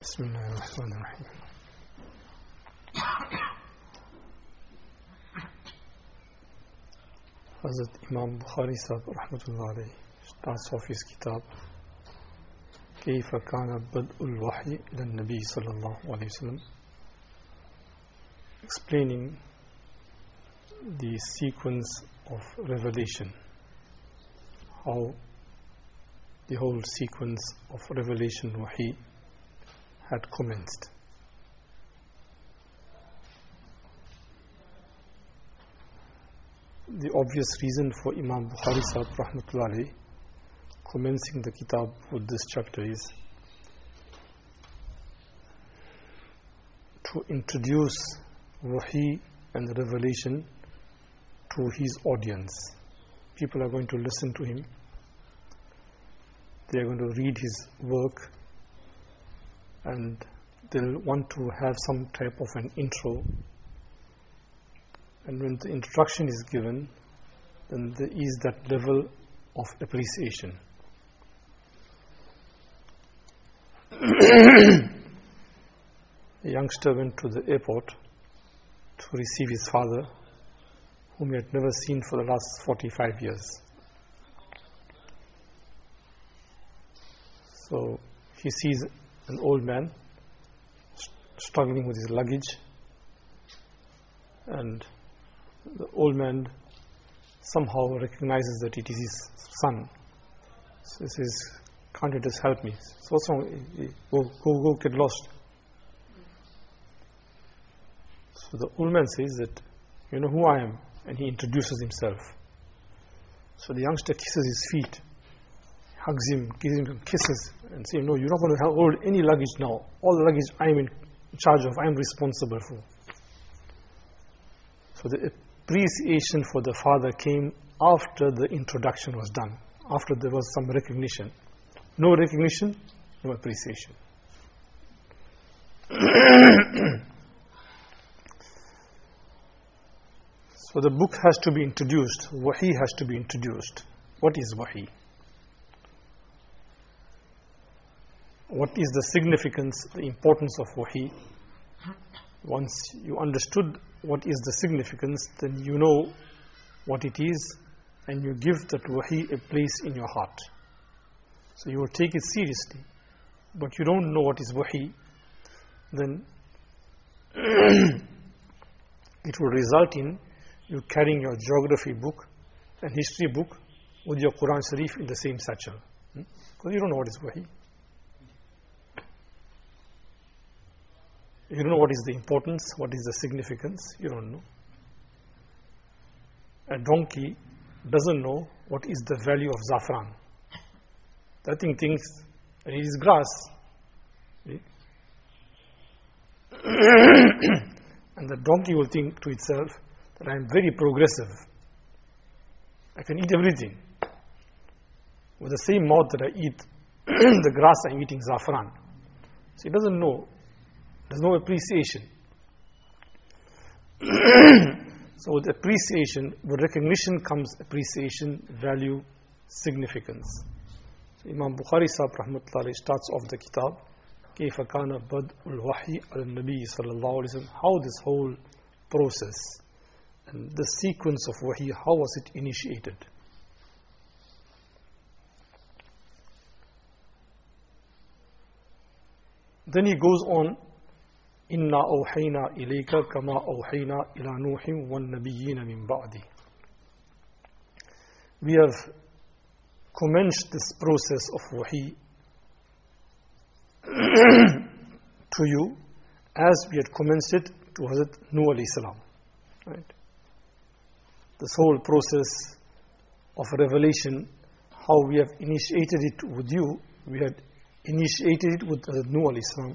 بسم الله الرحمن الرحيم. Hazrat Imam Bukhari Sahib Rahmatullah alayhi starts off his kitab كيف كان بدء الوحي إلى النبي صلى الله عليه وسلم, explaining the sequence of revelation, how the whole sequence of revelation wahi had commenced. The obvious reason for Imam Bukhari Sahib Rahmatullah alayhi commencing the kitab with this chapter is to introduce wahi and the revelation to his audience. People are going to listen to him, they are going to read his work, and they'll want to have some type of an intro. And when the introduction is given, then there is that level of appreciation. A youngster went to the airport to receive his father, whom he had never seen for the last 45 years. So he sees an old man struggling with his luggage, and the old man somehow recognizes that it is his son. So he says, "Can't you just help me?" So what's wrong? Go get lost. So the old man says that, "You know who I am?" And he introduces himself. So the youngster kisses his feet, hugs him, gives him some kisses, and says, "No, you're not going to hold any luggage now. All the luggage I'm in charge of, I'm responsible for." So the appreciation for the father came after the introduction was done, after there was some recognition. No recognition, no appreciation. So the book has to be introduced, wahi has to be introduced. What is wahi? What is the significance, the importance of wahi? Once you understood what is the significance, then you know what it is, and you give that wahi a place in your heart. So you will take it seriously. But you don't know what is wahi, then it will result in you carrying your geography book and history book with your Quran Sharif in the same satchel. Because you don't know what is wahi. You don't know what is the importance, what is the significance, you don't know. A donkey doesn't know what is the value of saffron. That thing thinks that it is grass. And the donkey will think to itself that I am very progressive. I can eat everything. With the same mouth that I eat the grass, I am eating saffron. So it doesn't know. There's no appreciation. So with appreciation, with recognition comes appreciation, value, significance. So Imam Bukhari Sahib Rahmatullah starts off the kitab, كيف كان بدء الوحي على النبي صلى الله عليه وسلم, how this whole process and the sequence of wahi, how was it initiated? Then he goes on, إِنَّا أَوْحَيْنَا إِلَيْكَ كَمَا أَوْحَيْنَا إِلَى نُوحٍ وَالنَّبِيِّينَ مِنْ بَعْدِهِ. We have commenced this process of wahi to you as we had commenced it to Hazrat Nuh alayhi salam. Right? This whole process of revelation, how we have initiated it with you, we had initiated it with Hazrat Nuh alayhi salam.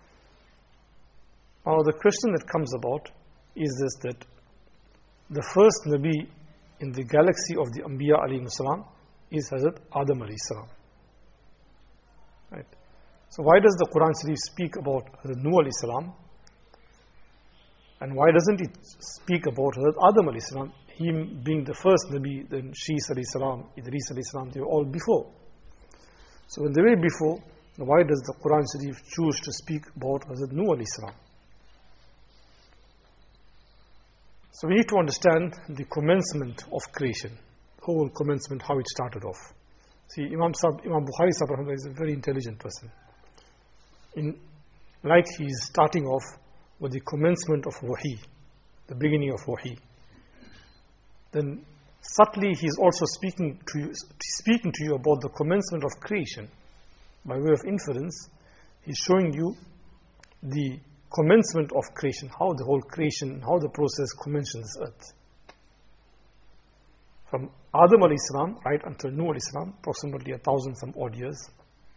Now the question that comes about is this, that the first Nabi in the galaxy of the Anbiya alayhi salam is Hazrat Adam alayhi salam. Right? So why does the Quran Sharif speak about Hazrat Nuh alayhi salam? And why doesn't it speak about Hazrat Adam alayhi salam? Him being the first Nabi, then Shis alayhi salam, Idris alayhi salam, they were all before. So when they were before, Why does the Quran Sharif choose to speak about Hazrat Nuh alayhi salam? So we need to understand the commencement of creation, the whole commencement, how it started off. See, Imam Bukhari Sahib is a very intelligent person. Like he is starting off with the commencement of Wahi, the beginning of Wahi. Then subtly he is also speaking to you about the commencement of creation. By way of inference, he is showing you the commencement of creation, how the whole creation, how the process commenced on this earth. From Adam alayhi salam right until Nuh alayhi salam, approximately 1,000 some odd years.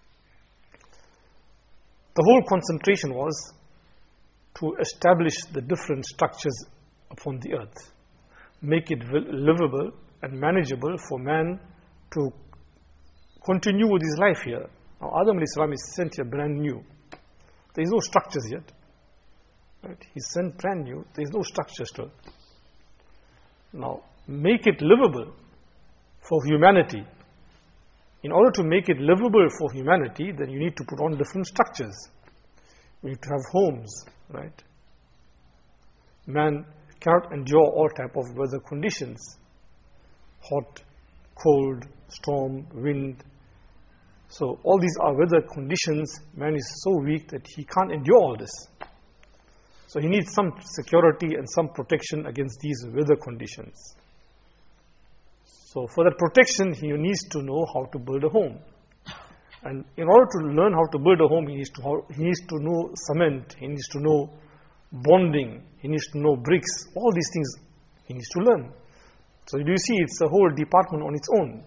The whole concentration was to establish the different structures upon the earth, make it livable and manageable for man to continue with his life here. Now Adam alayhi salam is sent here brand new. There is no structures yet. Right? He's sent brand new. There is no structures to it. Now, make it livable for humanity. In order to make it livable for humanity, then you need to put on different structures. You need to have homes, right? Man cannot endure all type of weather conditions. Hot, cold, storm, wind. So all these are weather conditions. Man is so weak that he can't endure all this. So he needs some security and some protection against these weather conditions. So for that protection, he needs to know how to build a home. And in order to learn how to build a home, he needs to know cement, he needs to know bonding, he needs to know bricks. All these things he needs to learn. So you see, it's a whole department on its own.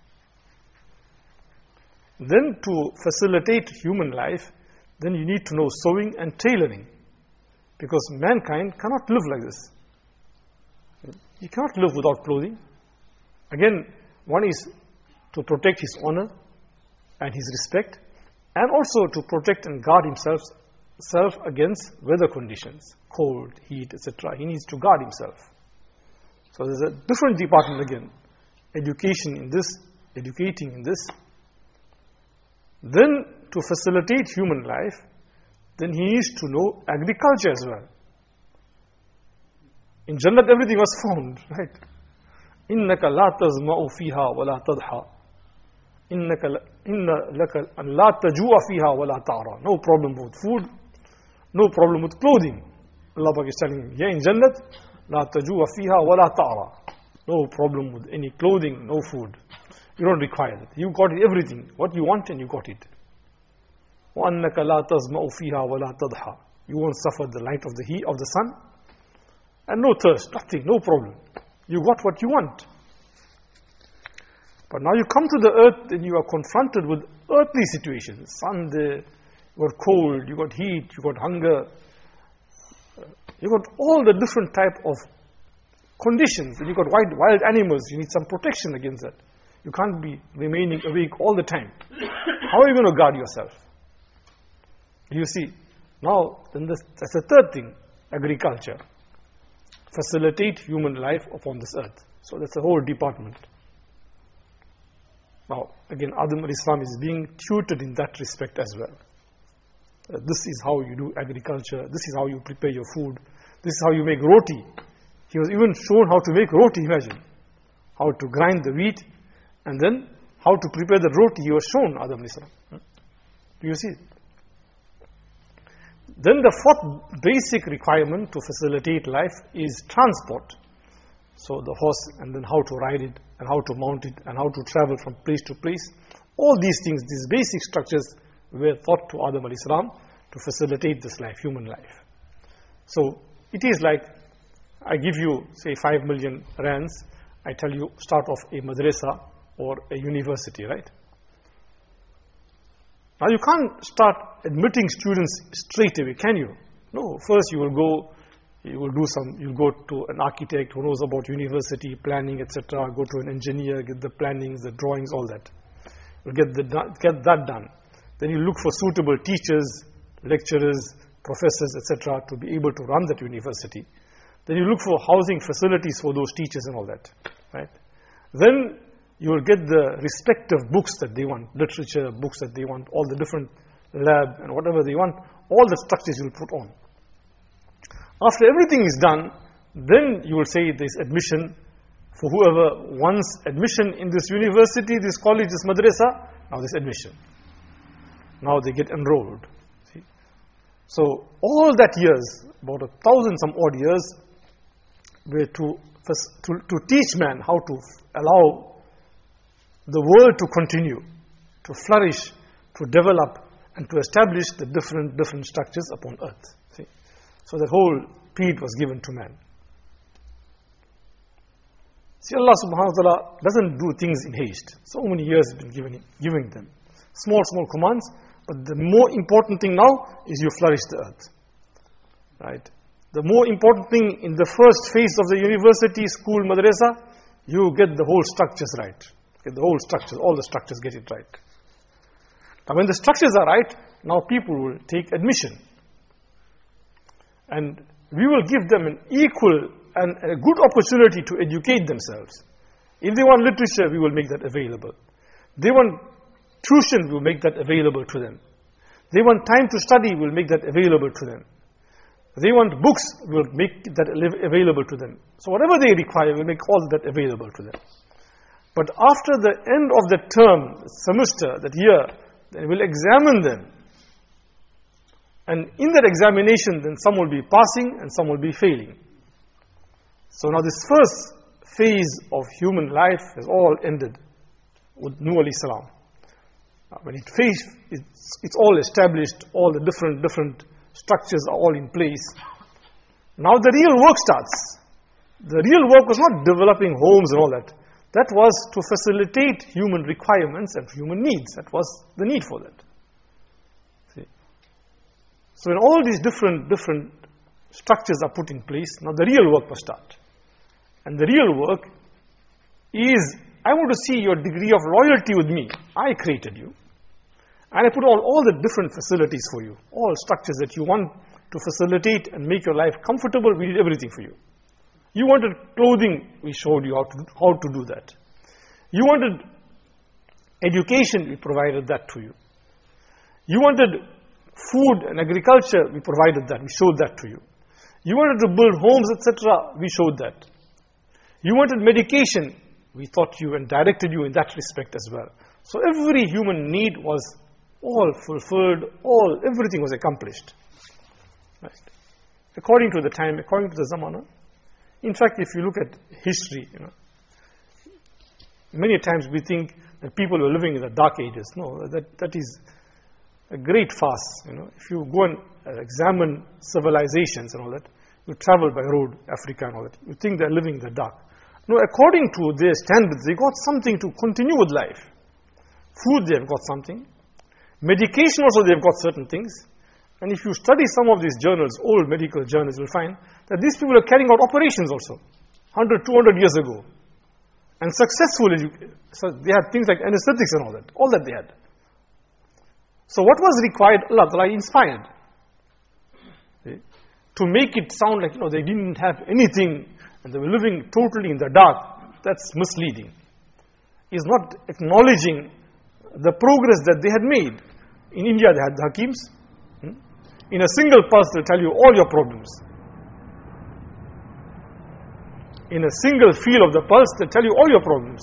Then to facilitate human life, then you need to know sewing and tailoring. Because mankind cannot live like this. He cannot live without clothing. Again, one is to protect his honor and his respect, and also to protect and guard himself against weather conditions, cold, heat, etc. He needs to guard himself. So there's a different department again. Education in this, educating in this. Then to facilitate human life, then he needs to know agriculture as well. In Jannat everything was found, right? إِنَّكَ لَا تَزْمَعُ فِيهَا وَلَا تَضْحَى إِنَّ لَكَ أَنْ لَا تَجُوَ فِيهَا وَلَا تَعْرَى. No problem with food, no problem with clothing. Allah Pak is telling him, here in Jannat, لَا تَجُوَ فِيهَا وَلَا تَعْرَى. No problem with any clothing, no food. You don't require that. You got everything. What you want and you got it. وَأَنَّكَ لَا تَزْمَعُ فِيهَا وَلَا تَضْحَى. You won't suffer the light of the heat of the sun. And no thirst, nothing, no problem. You got what you want. But now you come to the earth and you are confronted with earthly situations. Sun there, you got cold, you got heat, you got hunger. You got all the different type of conditions. And you got wild animals, you need some protection against that. You can't be remaining awake all the time. How are you going to guard yourself? You see, now then that's the third thing, agriculture. Facilitate human life upon this earth. So that's a whole department. Now, again, Adam alayhi salam is being tutored in that respect as well. This is how you do agriculture. This is how you prepare your food. This is how you make roti. He was even shown how to make roti, imagine. How to grind the wheat and then how to prepare the roti. He was shown, Adam alayhi salam. Do you see? Then the fourth basic requirement to facilitate life is transport. So the horse, and then how to ride it, and how to mount it, and how to travel from place to place. All these things, these basic structures were taught to Adam alayhi salam to facilitate this life, human life. So it is like, I give you, say, 5 million rands, I tell you, start off a madrasa or a university, right? Now you can't start admitting students straight away, can you? No, first you will go to an architect who knows about university planning, etc. Go to an engineer, get the plannings, the drawings, all that. You'll get that done. Then you look for suitable teachers, lecturers, professors, etc. to be able to run that university. Then you look for housing facilities for those teachers and all that, right? Then you will get the respective books that they want, literature, books that they want, all the different lab and whatever they want, all the structures you will put on. After everything is done, then you will say there's admission for whoever wants admission in this university, this college, this madrasa. Now there's admission. Now they get enrolled. See? So all that years, about 1,000 some odd years, were to teach man how to allow the world to continue, to flourish, to develop, and to establish the different structures upon earth. See? So that whole period was given to man. See, Allah subhanahu wa ta'ala doesn't do things in haste. So many years have been giving them. Small commands, but the more important thing now is you flourish the earth. Right? The more important thing in the first phase of the university, school, madrasa, you get the whole structures right. Get the whole structures, all the structures get it right. Now when the structures are right, now people will take admission. And we will give them an equal and a good opportunity to educate themselves. If they want literature, we will make that available. They want tuition, we will make that available to them. They want time to study, we will make that available to them. They want books, we will make that available to them. So whatever they require, we will make all that available to them. But after the end of the term, semester, that year, then we will examine them. And in that examination, then some will be passing and some will be failing. So now this first phase of human life has all ended with Nuh alayhi salam. When it's all established, all the different structures are all in place. Now the real work starts. The real work was not developing homes and all that. That was to facilitate human requirements and human needs. That was the need for that. See? So when all these different structures are put in place, now the real work must start. And the real work is, I want to see your degree of loyalty with me. I created you. And I put all the different facilities for you. All structures that you want to facilitate and make your life comfortable, we did everything for you. You wanted clothing, we showed you how to do that. You wanted education, we provided that to you. You wanted food and agriculture, we provided that, we showed that to you. You wanted to build homes, etc., we showed that. You wanted medication, we taught you and directed you in that respect as well. So every human need was all fulfilled, everything was accomplished. Right. According to the time, according to the zamana. In fact, if you look at history, many times we think that people were living in the dark ages. No, that is a great farce. If you go and examine civilizations and all that, you travel by road, Africa and all that, you think they're living in the dark. No, according to their standards, they got something to continue with life. Food, they've got something. Medication also, they've got certain things. And if you study some of these journals, old medical journals, you'll find that these people are carrying out operations also, 100, 200 years ago. And successfully, so they had things like anesthetics and all that they had. So what was required, Allah Ta'ala inspired. Okay? To make it sound like, they didn't have anything, and they were living totally in the dark, that's misleading. Is not acknowledging the progress that they had made. In India, they had the Hakims. In a single pulse, they'll tell you all your problems. In a single feel of the pulse, they'll tell you all your problems.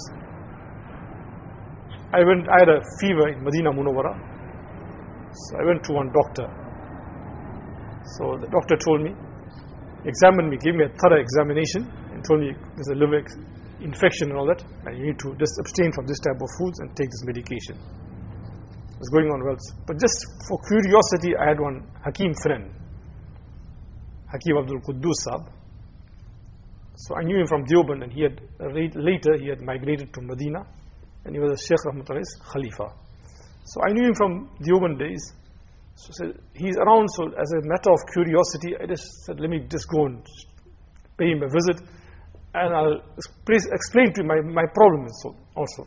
I had a fever in Medina Munawwara. So I went to one doctor. So the doctor told me, examined me, gave me a thorough examination, and told me there's a liver infection and all that, and you need to just abstain from this type of foods and take this medication. It was going on well. But just for curiosity, I had one Hakim friend, Hakim Abdul Quddus Sahab. So I knew him from Deoband, and later he had migrated to Medina, and he was a Sheikh Rahmatullah's Khalifa. So I knew him from Deoband days. So he's around, so as a matter of curiosity, I just said, let me just go and pay him a visit, and I'll explain to him my problem also.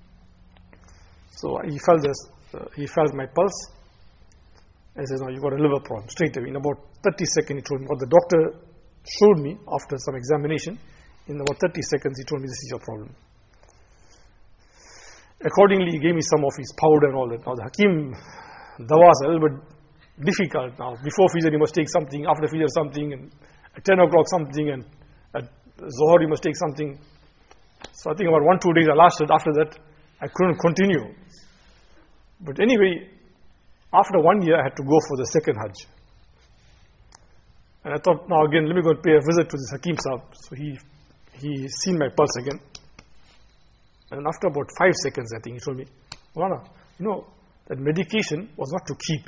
So he felt my pulse, and he says, no, you got a liver problem, straight away. In about 30 seconds, he told me what the doctor showed me after some examination. In about 30 seconds, he told me, this is your problem. Accordingly, he gave me some of his powder and all that. Now the Hakim Dawas are a little bit difficult now. Before Fajr you must take something, after Fajr something, and at 10 o'clock something, and at Zohar you must take something. So I think about 1-2 days I lasted. After that I couldn't continue. But anyway, after 1 year I had to go for the second Hajj. And I thought, now again, let me go and pay a visit to this Hakim Sahib. So he seen my pulse again. And after about 5 seconds, I think, he told me, Maulana, you know, that medication was not to keep.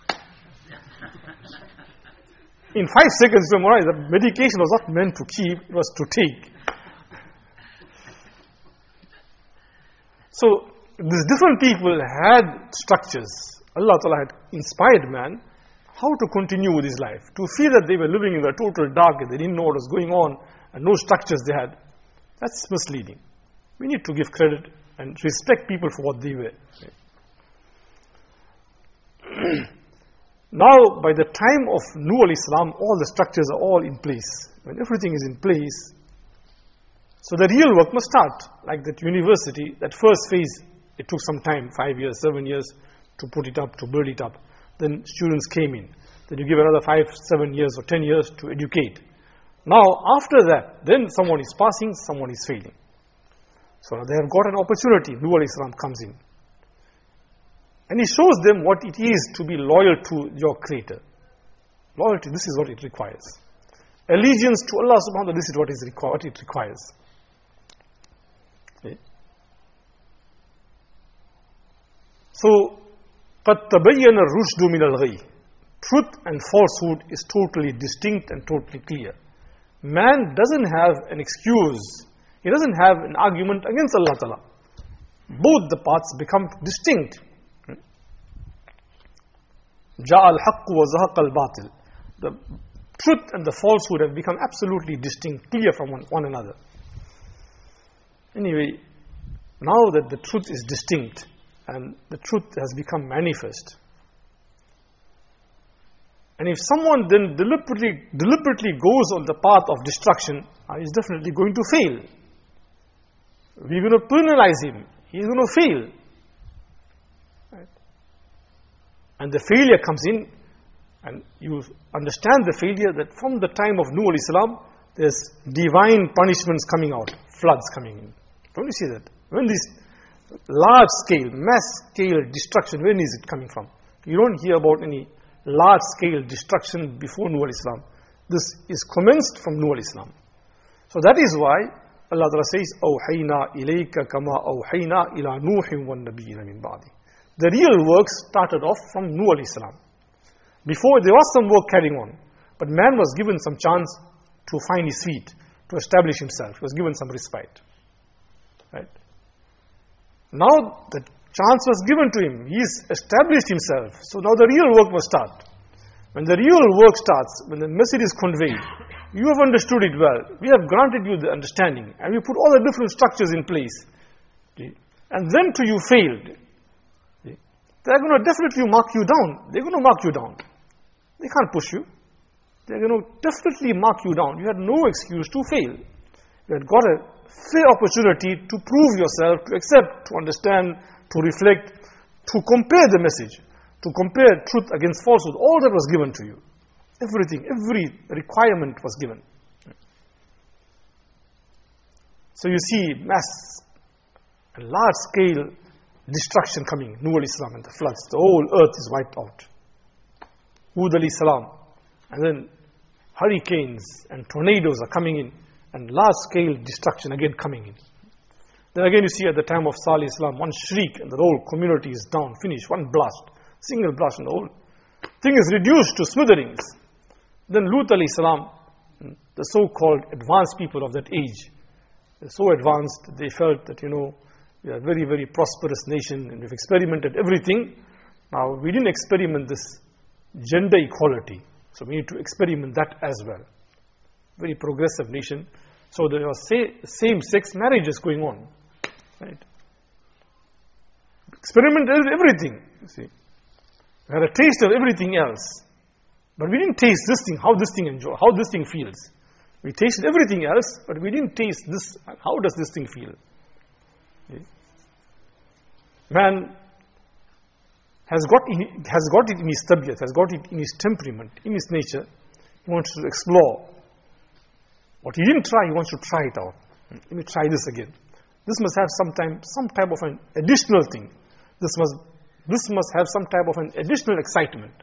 In 5 seconds, he said, Maulana, the medication was not meant to keep, it was to take. So, these different people had structures. Allah Ta'ala had inspired man how to continue with his life. To feel that they were living in the total dark and they didn't know what was going on and no structures they had, that's misleading. We need to give credit and respect people for what they were. Now, by the time of Nuh al-Islam, all the structures are all in place. When everything is in place, so the real work must start. Like that university, that first phase, it took some time, 5 years, 7 years, to put it up, to build it up. Then students came in. Then you give another 5, 7 years or 10 years to educate. Now, after that, then someone is passing, someone is failing. So they have got an opportunity. Nuh al-Islam comes in. And he shows them what it is to be loyal to your Creator. Loyalty, this is what it requires. Allegiance to Allah subhanahu wa ta'ala, this is what it requires. Okay. So, قَدْ تَبَيَّنَ الرُّشْدُ مِنَ الْغَيِّ. Truth and falsehood is totally distinct and totally clear. Man doesn't have an excuse. He doesn't have an argument against Allah Ta'ala. Both the paths become distinct. جَاءَ الْحَقُّ وَزَهَقَ الْبَاطِلِ. The truth and the falsehood have become absolutely distinct, clear from one another. Anyway, now that the truth is distinct and the truth has become manifest, and if someone then deliberately goes on the path of destruction, he's definitely going to fail. We're going to penalize him. He's going to fail. Right? And the failure comes in, and you understand the failure that from the time of Nuh al-Islam, there's divine punishments coming out, floods coming in. Don't you see that? When this large scale, mass scale destruction, when is it coming from? You don't hear about any large scale destruction before Nuh al-Islam. This is commenced from Nuh al-Islam. So that is why Allah Ta'ala says, أَوْحَيْنَا إِلَيْكَ كَمَا أَوْحَيْنَا إِلَى نُوحٍ وَالنَّبِيِّينَ مِنْ بَعْدِهِ. The real work started off from Nuh al-Islam. Before, there was some work carrying on, but man was given some chance to find his feet, to establish himself. He was given some respite. Right? Now the chance was given to him. He's established himself. So now the real work must start. When the real work starts, when the message is conveyed, you have understood it well. We have granted you the understanding, and we put all the different structures in place. Okay? And then you failed. Okay? They're going to definitely mark you down. They're going to mark you down. They can't push you. They're going to definitely mark you down. You had no excuse to fail. You had got a fair opportunity to prove yourself, to accept, to understand, to reflect, to compare the message, to compare truth against falsehood. All that was given to you. Everything, every requirement was given. So you see mass and large scale destruction coming. Nuh al-Islam and the floods. The whole earth is wiped out. Hud alayhi salam. And then hurricanes and tornadoes are coming in. And large scale destruction again coming in. Then again you see at the time of Salih Islam, one shriek and the whole community is down, finished, one blast, single blast, and the whole thing is reduced to smithereens. Then Lut alayhi salam, the so-called advanced people of that age, they're so advanced that they felt that, we are a very, very prosperous nation and we've experimented everything. Now, we didn't experiment this gender equality, so we need to experiment that as well. Very progressive nation. So there are same-sex marriages going on. Right? Experimented everything, you see. We had a taste of everything else. But we didn't taste this thing, how this thing feels. We tasted everything else, but we didn't taste this, how does this thing feel? Okay. Man has got it in his tabiat, has got it in his temperament, in his nature. He wants to explore. What he didn't try, he wants to try it out. Let me try this again. This must have some type of an additional thing. This must have some type of an additional excitement.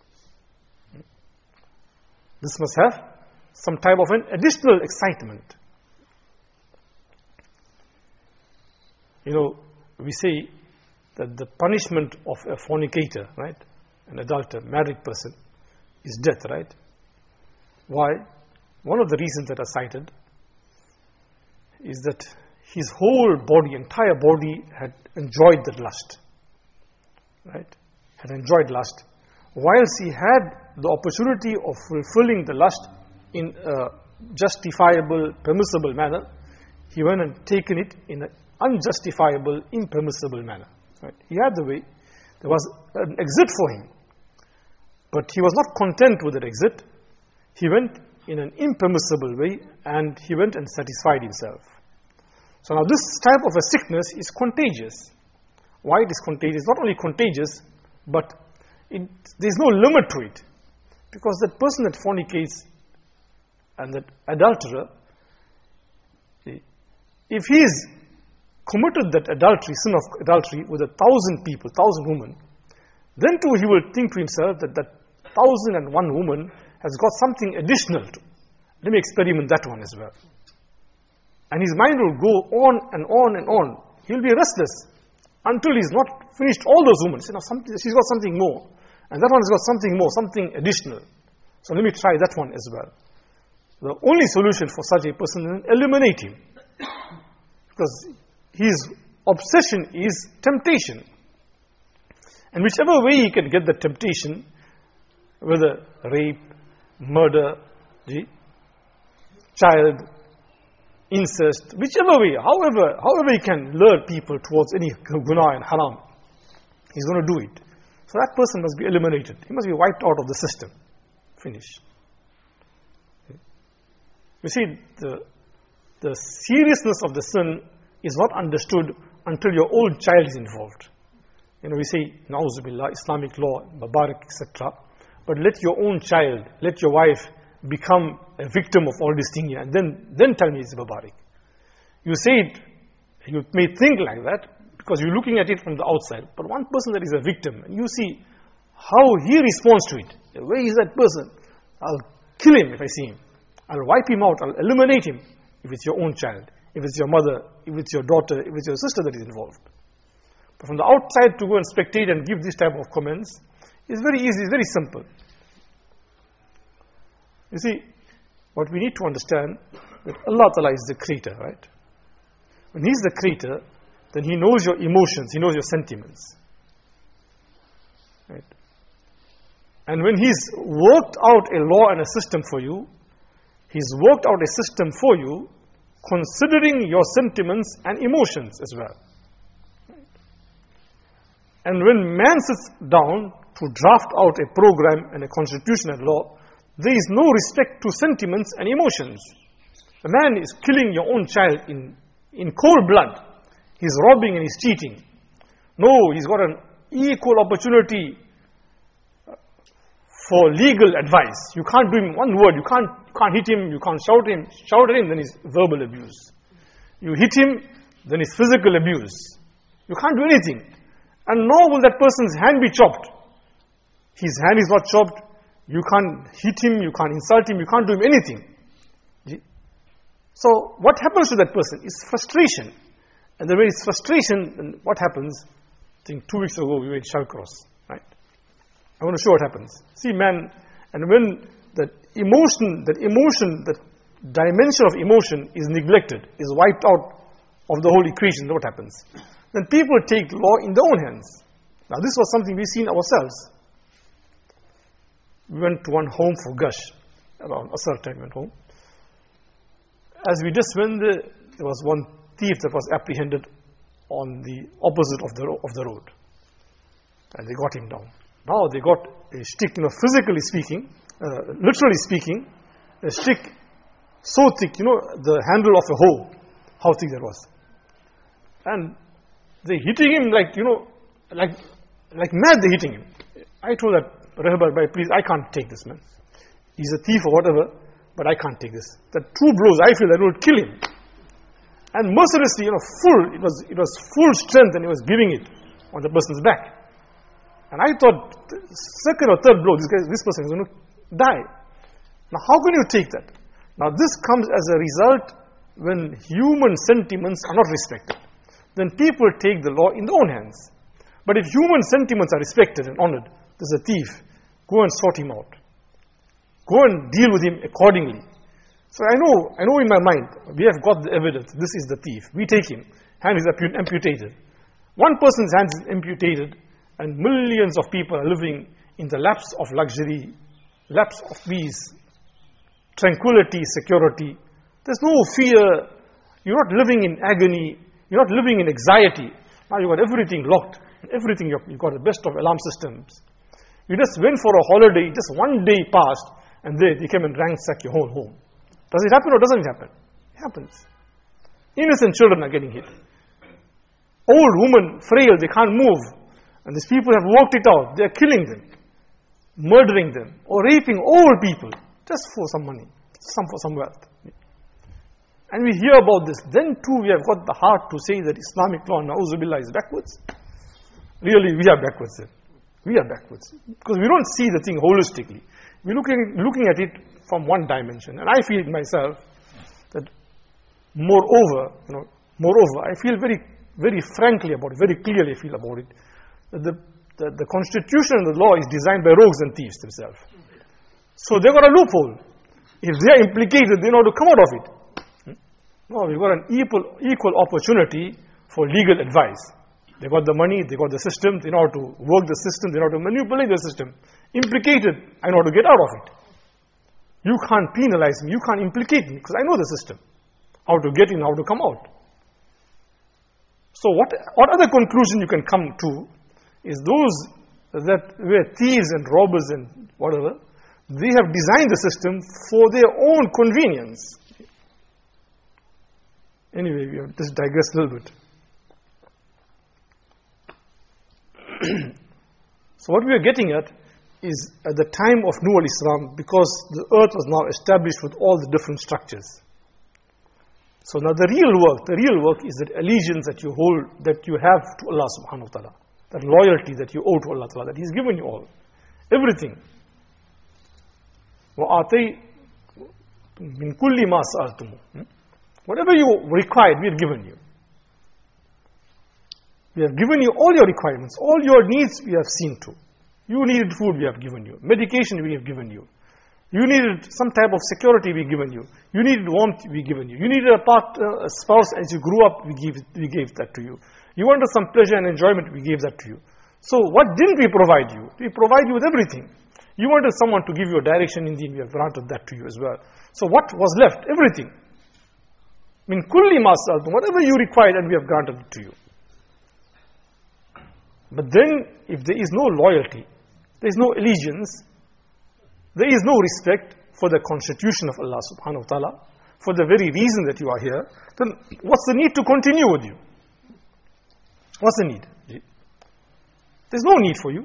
This must have some type of an additional excitement. You know, we say that the punishment of a fornicator, right, an adulterer, married person, is death, right? Why? One of the reasons that are cited is that his whole body, entire body, had enjoyed the lust, right? Had enjoyed lust. Whilst he had the opportunity of fulfilling the lust in a justifiable, permissible manner, he went and taken it in an unjustifiable, impermissible manner. Right? He had the way. There was an exit for him. But he was not content with that exit. He went in an impermissible way, and he went and satisfied himself. So now this type of a sickness is contagious. Why it is contagious? Not only contagious, but there is no limit to it. Because that person that fornicates and that adulterer, if he is committed that adultery, sin of adultery, with 1,000 people, 1,000 women, then too he will think to himself that 1,001 woman has got something additional to. Let me experiment that one as well. And his mind will go on and on and on. He will be restless until he's not finished all those women. She's got something more. And that one has got something more, something additional. So let me try that one as well. The only solution for such a person is eliminate him. Because his obsession is temptation. And whichever way he can get the temptation, whether rape, murder, child, incest, whichever way, however he can lure people towards any guna and haram, he's going to do it. So that person must be eliminated. He must be wiped out of the system. Finish. You see, the seriousness of the sin is not understood until your own child is involved. You know, we say, Na'uzubillah, Islamic law, Mubarak, etc. But let your own child, let your wife become a victim of all these things, and then tell me it's Mubarak. You say it, you may think like that, because you're looking at it from the outside. But one person that is a victim, and you see how he responds to it. Where is that person? I'll kill him if I see him. I'll wipe him out. I'll eliminate him if it's your own child, if it's your mother, if it's your daughter, if it's your sister that is involved. But from the outside to go and spectate and give this type of comments is very easy, it's very simple. You see, what we need to understand that Allah Ta'ala is the creator, right? When He's the creator, then He knows your emotions, He knows your sentiments. Right? And when He's worked out a law and a system for you, He's worked out a system for you considering your sentiments and emotions as well. Right? And when man sits down to draft out a program and a constitutional law, there is no respect to sentiments and emotions. The man is killing your own child in cold blood. He's robbing and he's cheating. No, he's got an equal opportunity for legal advice. You can't do him one word. You can't hit him. You can't shout at him, then it's verbal abuse. You hit him, then it's physical abuse. You can't do anything. And nor will that person's hand be chopped. His hand is not chopped. You can't hit him, you can't insult him, you can't do him anything. So what happens to that person is frustration. And the way it's frustration, then what happens? I think 2 weeks ago we were in Shallcross, right? I want to show what happens. See, man, and when that dimension of emotion is neglected, is wiped out of the whole equation, what happens? Then people take law in their own hands. Now this was something we've seen ourselves. We went to one home for Gush, around Asar time went home. As we just went there was one thief that was apprehended on the opposite of the road. And they got him down. Now they got a stick, physically speaking, literally speaking, a stick so thick, the handle of a hoe, how thick that was. And they hitting him like Like mad, they're hitting him. I told that Rahbar Bhai, please, I can't take this, man. He's a thief or whatever, but I can't take this. The two blows, I feel that would kill him. And mercilessly, it was full strength, and he was giving it on the person's back. And I thought, second or third blow, this person is going to die. Now, how can you take that? Now, this comes as a result when human sentiments are not respected. Then people take the law in their own hands. But if human sentiments are respected and honored, there's a thief, go and sort him out. Go and deal with him accordingly. So I know in my mind, we have got the evidence, this is the thief. We take him, hand is amputated. One person's hand is amputated, and millions of people are living in the lapse of luxury, lapse of peace, tranquility, security. There's no fear. You're not living in agony. You're not living in anxiety. Now you've got everything locked. Everything, you've got the best of alarm systems. You just went for a holiday, just one day passed, and they came and ransacked your whole home. Does it happen or doesn't it happen? It happens. Innocent children are getting hit. Old women, frail, they can't move. And these people have worked it out. They are killing them, murdering them, or raping old people, just for some money, for some wealth. And we hear about this. Then too we have got the heart to say that Islamic law, na'uzubillah, is backwards. Really, we are backwards then. We are backwards. Because we don't see the thing holistically. We're looking at it from one dimension. And I feel myself that moreover, I feel very, very frankly about it, very clearly I feel about it, that the constitution and the law is designed by rogues and thieves themselves. So they've got a loophole. If they are implicated, they know how to come out of it. No, we've got an equal opportunity for legal advice. They got the money, they got the system, they know how to work the system, they know how to manipulate the system. Implicated, I know how to get out of it. You can't penalize me, you can't implicate me, because I know the system. How to get in, how to come out. So what other conclusion you can come to is those that were thieves and robbers and whatever, they have designed the system for their own convenience. Anyway, we have just digressed a little bit. So what we are getting at is at the time of Nuh al-Islam, because the earth was now established with all the different structures. So now the real work is that allegiance that you hold, that you have to Allah subhanahu wa ta'ala, that loyalty that you owe to Allah ta'ala, that He's given you all, everything. مِن كُلِّ مَا سَأَلْتُمُ. Whatever you required, we have given you. We have given you all your requirements, all your needs we have seen to. You needed food, we have given you. Medication, we have given you. You needed some type of security, we have given you. You needed warmth, we have given you. You needed a spouse as you grew up, we gave that to you. You wanted some pleasure and enjoyment, we gave that to you. So what didn't we provide you? We provide you with everything. You wanted someone to give you a direction, indeed we have granted that to you as well. So what was left? Everything. Min kulli ma sa'altum, whatever you required, and we have granted it to you. But then, if there is no loyalty, there is no allegiance, there is no respect for the constitution of Allah subhanahu wa ta'ala, for the very reason that you are here, then what's the need to continue with you? What's the need? There's no need for you.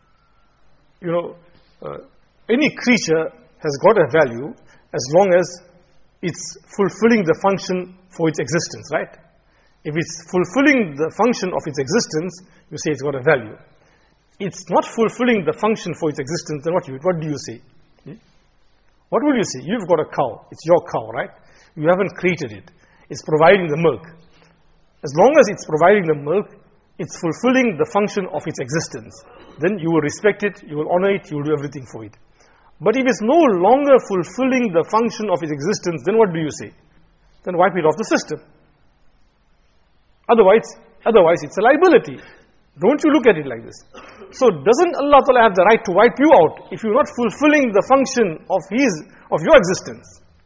Any creature has got a value as long as it's fulfilling the function for its existence, right? If it's fulfilling the function of its existence, you say it's got a value. It's not fulfilling the function for its existence, then what do you say? What will you say? You've got a cow. It's your cow, right? You haven't created it. It's providing the milk. As long as it's providing the milk, it's fulfilling the function of its existence. Then you will respect it, you will honor it, you will do everything for it. But if it's no longer fulfilling the function of its existence, then what do you say? Then wipe it off the system. Otherwise it's a liability. Don't you look at it like this. So doesn't Allah Ta'ala have the right to wipe you out if you're not fulfilling the function of your existence?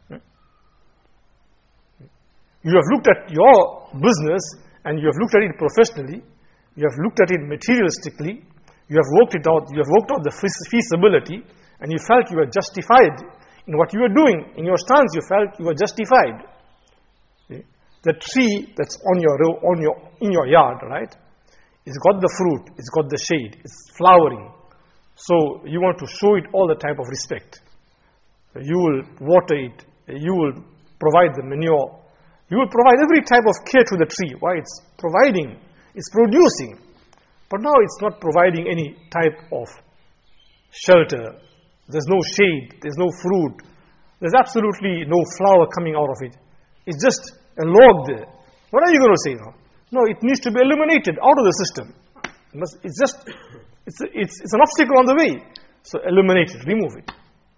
You have looked at your business and you have looked at it professionally, you have looked at it materialistically, you have worked it out, you have worked out the feasibility, and you felt you were justified in what you were doing. In your stance, you felt you were justified. The tree that's in your yard, right? It's got the fruit, it's got the shade, it's flowering. So you want to show it all the type of respect. You will water it, you will provide the manure, you will provide every type of care to the tree. Why? It's providing, it's producing. But now it's not providing any type of shelter. There's no shade, there's no fruit, there's absolutely no flower coming out of it. It's just a log there. What are you going to say now? No, it needs to be eliminated out of the system. It's just, it's an obstacle on the way. So eliminate it, remove it.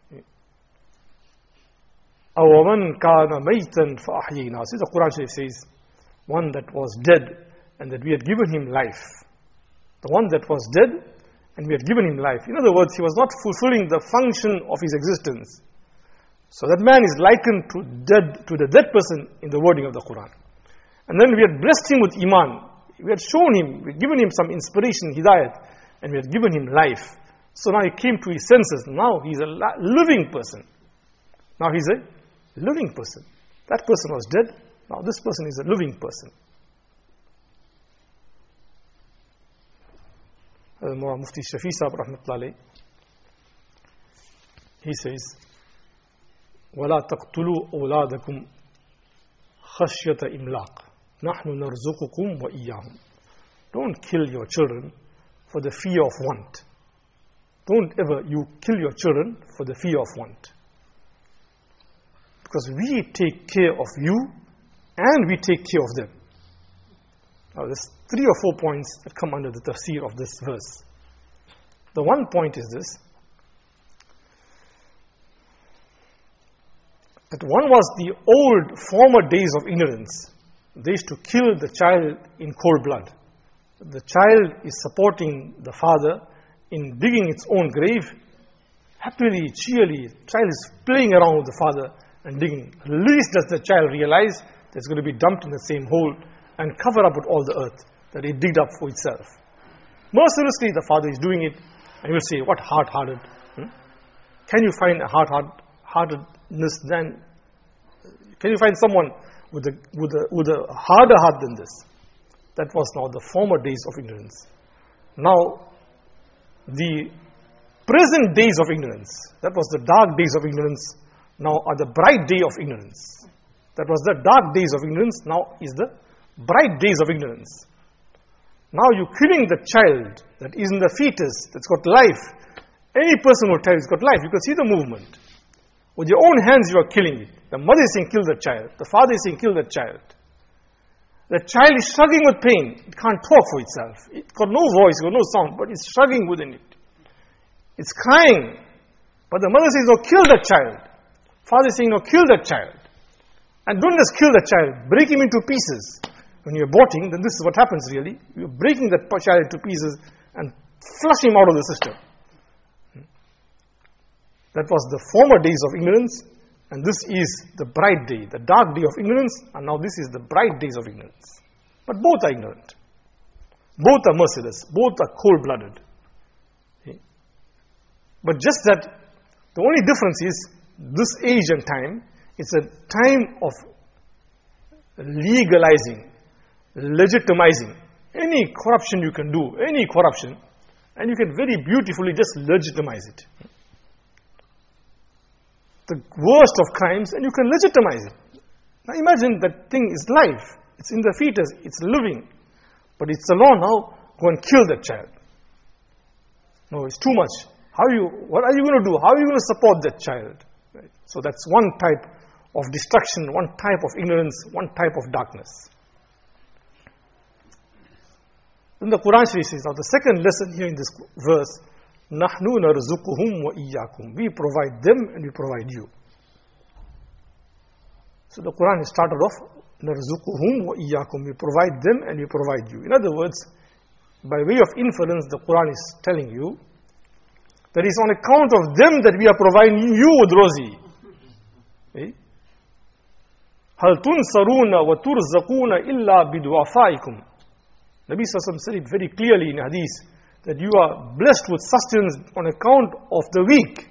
أَوَمَنْ كَانَ مَيْتًا فَأَحْيِينَا. See, the Quran Sharif says, one that was dead and that we had given him life. The one that was dead and we had given him life. In other words, he was not fulfilling the function of his existence. So that man is likened to the dead person in the wording of the Quran. And then we had blessed him with Iman. We had shown him, we had given him some inspiration, hidayat, and we had given him life. So now he came to his senses. Now he's a living person. Now he's a living person. That person was dead. Now this person is a living person. Mullah Mufti Shafi Sahib Rahmatullahi, he says, وَلَا تَقْتُلُوا أَوْلَادَكُمْ خَشْيَةَ إِمْلَاقٍ نَحْنُ نَرْزُقُكُمْ وَإِيَّاهُمْ. Don't kill your children for the fear of want. Don't ever you kill your children for the fear of want. Because we take care of you and we take care of them. Now there's 3 or 4 points that come under the tafsir of this verse. The one point is this, that one was the old former days of ignorance. They used to kill the child in cold blood. The child is supporting the father in digging its own grave. Happily, cheerily, the child is playing around with the father and digging. Least does the child realize that it's going to be dumped in the same hole and cover up with all the earth that it digged up for itself. Mercilessly, the father is doing it, and you will say, what hard-hearted? Can you find a hard-heartedness than? Can you find someone with a harder heart than this? That was now the former days of ignorance. Now, the present days of ignorance, that was the dark days of ignorance, now are the bright day of ignorance. That was the dark days of ignorance, now is the bright days of ignorance. Now you're killing the child that is in the fetus, that's got life. Any person will tell you it's got life. You can see the movement. With your own hands you are killing it. The mother is saying kill the child. The father is saying kill the child. The child is struggling with pain. It can't talk for itself. It's got no voice, got no sound, but it's struggling within it. It's crying. But the mother says, no, kill the child. Father is saying, no, kill the child. And don't just kill the child, break him into pieces. When you're aborting, then this is what happens really. You're breaking that child into pieces and flush him out of the system. That was the former days of ignorance, and this is the bright day, the dark day of ignorance, and now this is the bright days of ignorance. But both are ignorant. Both are merciless. Both are cold-blooded. Okay? But just that, the only difference is, this age and time, it's a time of legalizing, legitimizing any corruption you can do, any corruption, and you can very beautifully just legitimize it. The worst of crimes, and you can legitimize it. Now imagine that thing is life. It's in the fetus, it's living. But it's the law now, go and kill that child. No, it's too much. What are you going to do? How are you going to support that child? Right? So that's one type of destruction, one type of ignorance, one type of darkness. Then the Quran Sharif says, now the second lesson here in this verse, نَحْنُ نَرْزُقُهُمْ وَإِيَّاكُمْ. We provide them and we provide you. So the Quran started off, نَرْزُقُهُمْ وَإِيَّاكُمْ. We provide them and we provide you. In other words, by way of inference, the Quran is telling you that it's on account of them that we are providing you with Rozi. هَلْ تُنْصَرُونَ وَتُرْزَقُونَ إِلَّا بِدُعَفَائِكُمْ. Nabi Sallallahu said it very clearly in Hadith, that you are blessed with sustenance on account of the weak.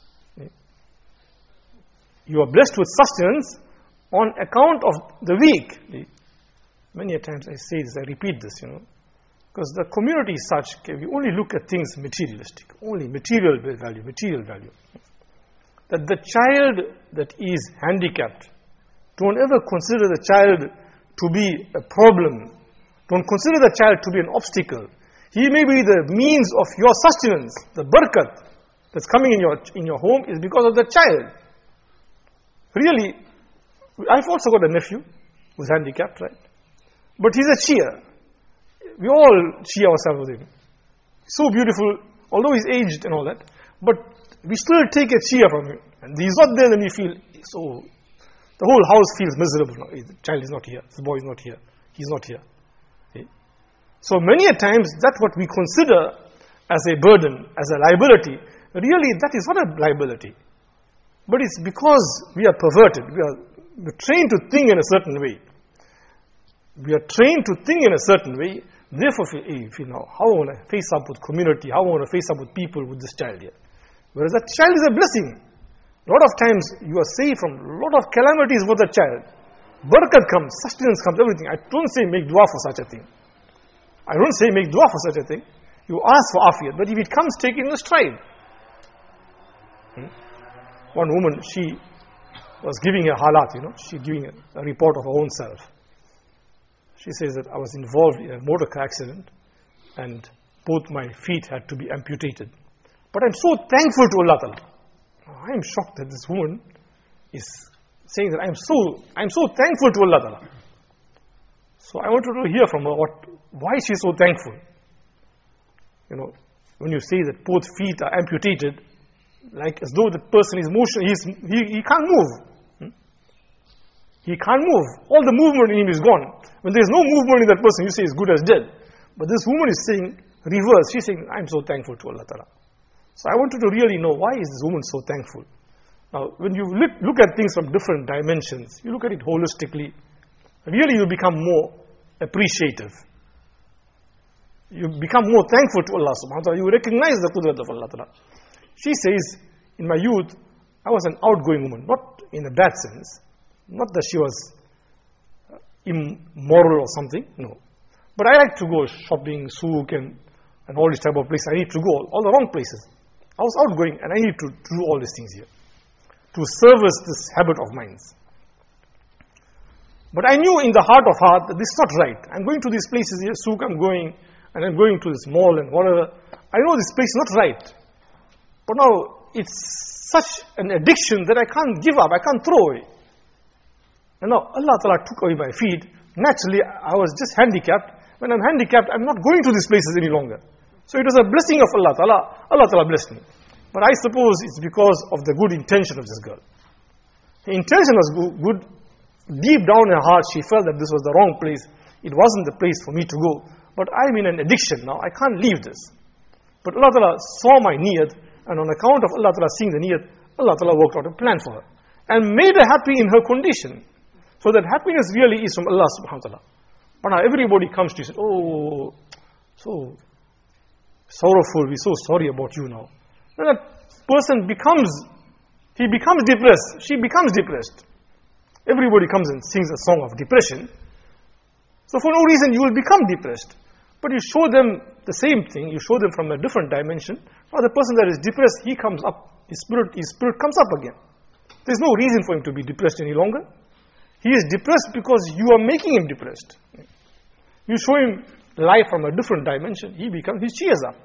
You are blessed with sustenance on account of the weak. Many a times I say this, I repeat this, Because the community is such, we only look at things materialistic, only material value. That the child that is handicapped, don't ever consider the child to be a problem. Don't consider the child to be an obstacle. He may be the means of your sustenance. The barakat that's coming in your home is because of the child. Really, I've also got a nephew who's handicapped, right? But he's a Shia. We all Shia ourselves with him. So beautiful, although he's aged and all that. But we still take a Shia from him. And he's not there, then we feel so. The whole house feels miserable. No, the child is not here. The boy is not here. He's not here. Okay? So many a times, that's what we consider as a burden, as a liability. Really, that is not a liability. But it's because we are perverted. We're trained to think in a certain way. We are trained to think in a certain way. Therefore, if you know, how I want to face up with community, how I want to face up with people with this child here. Whereas that child is a blessing. A lot of times, you are saved from a lot of calamities for the child. Barakat comes, sustenance comes, everything. I don't say make dua for such a thing. I don't say make dua for such a thing. You ask for afiyat, but if it comes, take it in a stride. One woman, she was giving her halat, she giving a report of her own self. She says that I was involved in a motor car accident and both my feet had to be amputated. But I'm so thankful to Allah Ta'ala. I am shocked that this woman is saying that I'm so thankful to Allah Ta'ala. So I wanted to hear from her why she is so thankful. When you say that both feet are amputated, like as though the person is he can't move. He can't move. All the movement in him is gone. When there is no movement in that person, you say he's good as dead. But this woman is saying reverse. She's saying, I'm so thankful to Allah Ta'ala. So I wanted to really know, why is this woman so thankful? Now, when you look at things from different dimensions, you look at it holistically, really you become more appreciative. You become more thankful to Allah subhanahu wa ta'ala. You recognize the qudrat of Allah Ta'ala. She says, in my youth, I was an outgoing woman, not in a bad sense. Not that she was immoral or something, no. But I like to go shopping, souk and all these type of places. I need to go all the wrong places. I was outgoing and I need to do all these things here to service this habit of mine. But I knew in the heart of heart that this is not right. I'm going to these places here, souk I'm going, and I'm going to this mall and whatever. I know this place is not right. But now it's such an addiction that I can't give up, I can't throw away. And now Allah Ta'ala took away my feet. Naturally, I was just handicapped. When I'm handicapped, I'm not going to these places any longer. So it was a blessing of Allah Ta'ala. Allah Ta'ala blessed me. But I suppose it's because of the good intention of this girl. The intention was good. Deep down in her heart, she felt that this was the wrong place. It wasn't the place for me to go. But I'm in an addiction now. I can't leave this. But Allah Ta'ala saw my niyat, and on account of Allah Ta'ala seeing the niyat, Allah Ta'ala worked out a plan for her and made her happy in her condition. So that happiness really is from Allah subhanahu wa ta'ala. But now everybody comes to you and says, oh, so sorrowful, we're so sorry about you now. Then that person becomes depressed. She becomes depressed. Everybody comes and sings a song of depression. So for no reason you will become depressed. But you show them the same thing, you show them from a different dimension. Now the person that is depressed, he comes up, his spirit comes up again. There's no reason for him to be depressed any longer. He is depressed because you are making him depressed. You show him life from a different dimension, he cheers up.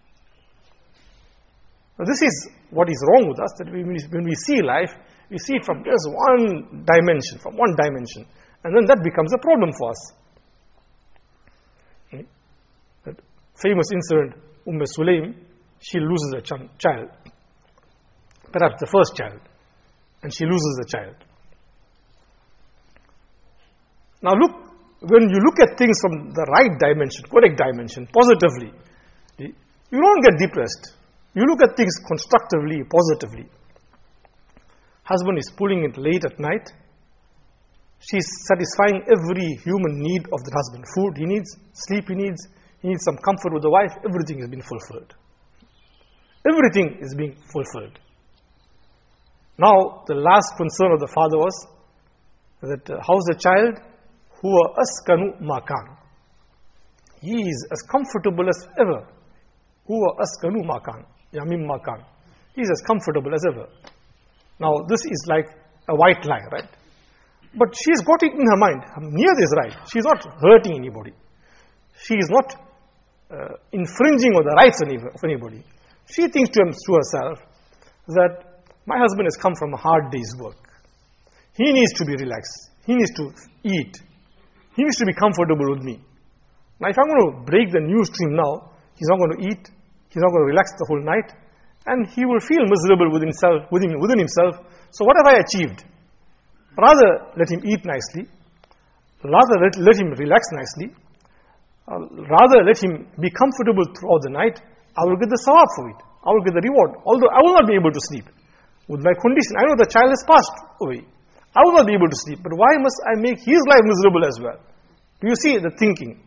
Now this is what is wrong with us, that when we see life, we see it from just one dimension, and then that becomes a problem for us. That famous incident, Sulaim, she loses a child, perhaps the first child, and she loses the child. Now look, when you look at things from the right dimension, correct dimension, positively, you don't get depressed. You look at things constructively, positively. Husband is pulling it late at night. She's satisfying every human need of the husband. Food he needs, sleep he needs some comfort with the wife, everything has been fulfilled. Everything is being fulfilled. Now, the last concern of the father was that how's the child? Huwa askanu makan. he is as comfortable as ever. Huwa askanu makan, ya mimma kan. He is as comfortable as ever. Now this is like a white lie, right? But she's got it in her mind. Niyat is right. She's not hurting anybody. She is not infringing on the rights of anybody. She thinks to herself that my husband has come from a hard day's work. He needs to be relaxed. He needs to eat. He needs to be comfortable with me. Now if I'm going to break the news to him now, he's not going to eat. He's not going to relax the whole night. And he will feel miserable within himself. So what have I achieved? Rather let him eat nicely. Rather let him relax nicely. Rather let him be comfortable throughout the night. I will get the sawab for it. I will get the reward. Although I will not be able to sleep. With my condition, I know the child has passed away. I will not be able to sleep. But why must I make his life miserable as well? Do you see the thinking?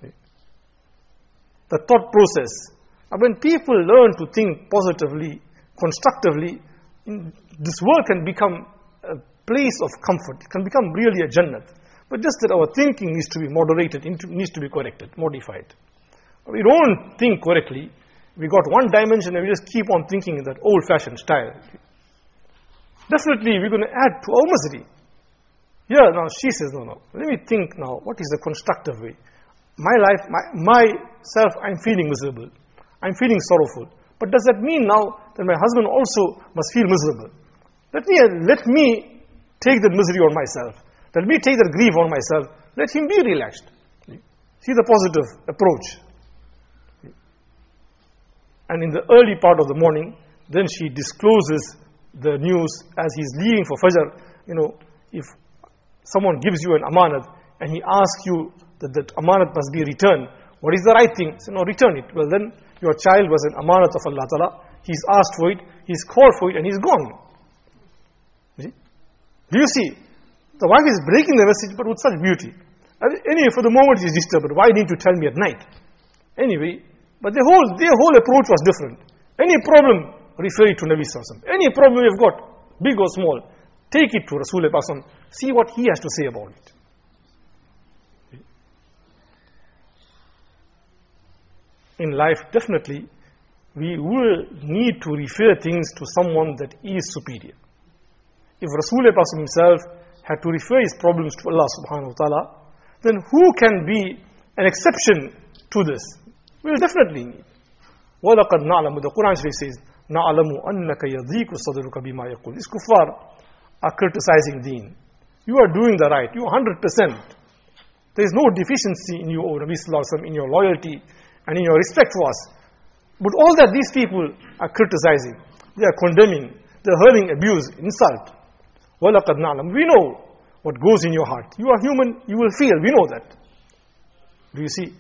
The thought process. When people learn to think positively, constructively, this world can become a place of comfort. It can become really a jannat. But just that our thinking needs to be moderated, needs to be corrected, modified. We don't think correctly. We got one dimension and we just keep on thinking in that old-fashioned style. Definitely we're going to add to our misery. Yeah, now she says, no. Let me think now, what is the constructive way? My life, myself, I'm feeling miserable. I'm feeling sorrowful. But does that mean now that my husband also must feel miserable? Let me take that misery on myself. Let me take that grief on myself. Let him be relaxed. See the positive approach. And in the early part of the morning, then she discloses the news as he's leaving for Fajr. If someone gives you an amanat and he asks you that amanat must be returned, what is the right thing? So no, return it. Well then, your child was an amanat of Allah Ta'ala. He's asked for it, he's called for it, and he's gone. Do you see? The wife is breaking the message, but with such beauty. Anyway, for the moment he's disturbed. Why didn't you tell me at night? Anyway, but their whole approach was different. Any problem, refer it to Nabi Sallallahu Alaihi Wasallam. Any problem you've got, big or small, take it to Rasulullah Sallallahu Alaihi Wasallam. See what he has to say about it. In life, definitely, we will need to refer things to someone that is superior. If Rasulullah himself had to refer his problems to Allah subhanahu wa ta'ala, then who can be an exception to this? We will definitely need. وَلَقَدْ نَعْلَمُ, the Quran says, نَعْلَمُ أَنَّكَ يَضِيقُ صَدْرُكَ بِمَا يَقُولُ. These kuffar are criticizing deen. You are doing the right. You are 100%. There is no deficiency in you, O Nabi Sallallahu Alaihi Wasallam, in your loyalty and in your respect for us. But all that these people are criticizing, they are condemning, they are hurling abuse, insult. وَلَقَدْ نَعْلَمُ. We know what goes in your heart. You are human, you will feel, we know that. Do you see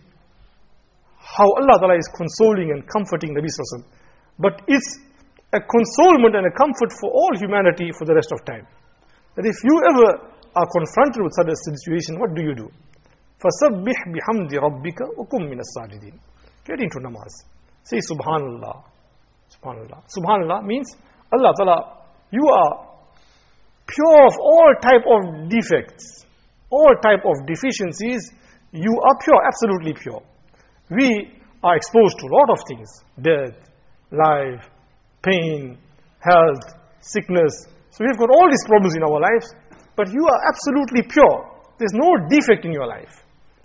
how Allah Ta'ala is consoling and comforting Nabi Sallallahu Alaihi Wasallam? But it's a consolement and a comfort for all humanity for the rest of time. That if you ever are confronted with such a situation, what do you do? فَسَبِّحْ بِحَمْدِ رَبِّكَ وَكُمْ مِنَ السَّاجِدِينَ. Get into namaz. Say Subhanallah. Subhanallah. Subhanallah means, Allah Ta'ala, you are pure of all type of defects, all type of deficiencies. You are pure, absolutely pure. We are exposed to a lot of things. Death, life, pain, health, sickness. So we've got all these problems in our lives, but you are absolutely pure. There's no defect in your life.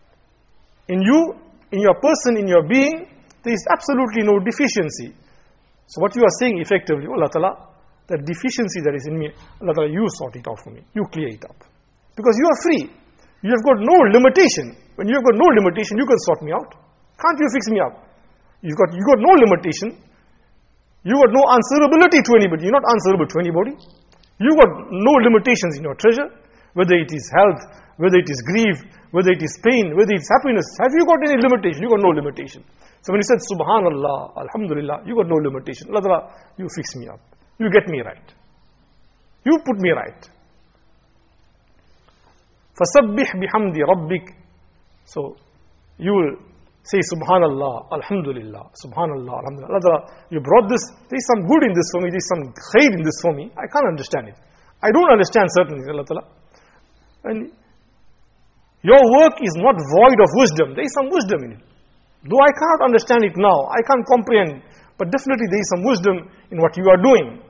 In you, in your person, in your being, there is absolutely no deficiency. So what you are saying effectively, Allah Ta'ala, that deficiency that is in me, Allah Ta'ala, you sort it out for me. You clear it up. Because you are free. You have got no limitation. When you have got no limitation, you can sort me out. Can't you fix me up? You got no limitation. You got no answerability to anybody. You're not answerable to anybody. You got no limitations in your treasure, whether it is health, whether it is grief, whether it is pain, whether it's happiness. Have you got any limitation? You got no limitation. So when you said Subhanallah, Alhamdulillah, you got no limitation. Allah Ta'ala, you fix me up. You get me right. You put me right. فَسَبِّحْ بِحَمْدِ رَبِّكَ. So you will say Subhanallah, Alhamdulillah, Subhanallah, Alhamdulillah. Allah Ta'ala, you brought this, there is some good in this for me, there is some khair in this for me. I can't understand it. I don't understand certain things, Allah Ta'ala. And your work is not void of wisdom. There is some wisdom in it. Though I cannot understand it now, I can't comprehend, but definitely there is some wisdom in what you are doing.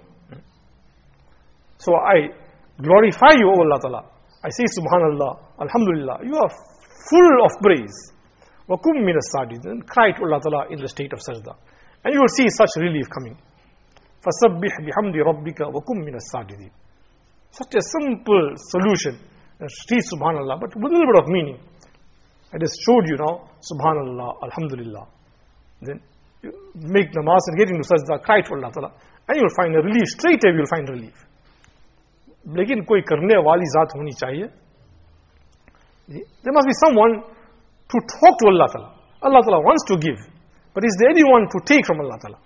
So I glorify you, O Allah Ta'ala. I say Subhanallah, Alhamdulillah, you are full of praise. وَكُمْ مِنَ السَّاجِدِينَ. Cry to Allah Ta'ala in the state of sajda. And you will see such relief coming. فَسَبِّحْ بِحَمْدِ رَبِّكَ وَكُمْ مِنَ السَّاجِدِينَ. Such a simple solution. Say Subhanallah, but with a little bit of meaning. I just showed you now, Subhanallah, Alhamdulillah. Then you make namaz and get into sajda, cry to Allah Ta'ala, and you will find a relief. Straight away you will find relief. लेकिन कोई करने वाली ज़ात होनी चाहिए. There must be someone to talk to Allah Ta'ala. Allah Ta'ala wants to give, but is there anyone to take from Allah Ta'ala?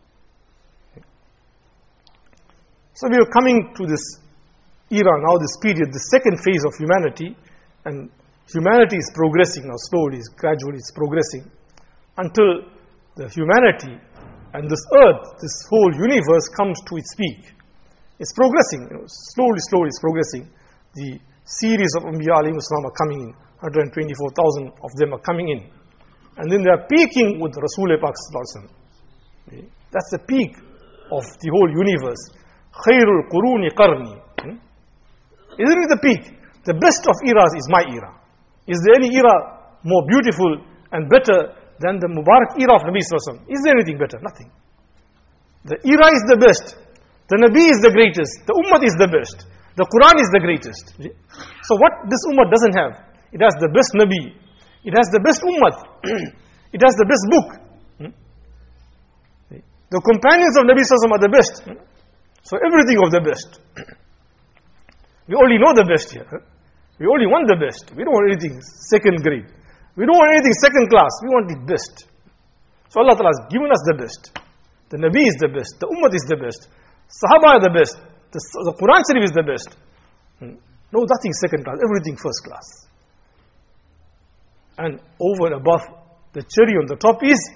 So we are coming to this era now, this period, the second phase of humanity, and humanity is progressing now, slowly, gradually it's progressing, until the humanity and this earth, this whole universe comes to its peak. It's progressing, slowly it's progressing. The series of Anbiya alayhi salam are coming in, 124,000 of them are coming in. And then they are peaking with Rasul Pak sallallahu alaihi wasallam. That's the peak of the whole universe. Khairul Quruni Qarni. Isn't it the peak? The best of eras is my era. Is there any era more beautiful and better than the Mubarak era of Nabi sallallahu alaihi wasallam? Is there anything better? Nothing. The era is the best. The Nabi is the greatest. The Ummah is the best. The Quran is the greatest. So what this Ummah doesn't have? It has the best Nabi. It has the best Ummah. It has the best book. The companions of Nabi sallallahu alaihi wasallam are the best. So everything of the best. We only know the best here. We only want the best. We don't want anything second grade. We don't want anything second class. We want the best. So Allah Ta'ala has given us the best. The Nabi is the best. The Ummah is the best. Sahaba are the best. The Quran Sharif is the best. No, nothing second class. Everything first class. And over and above, the cherry on the top is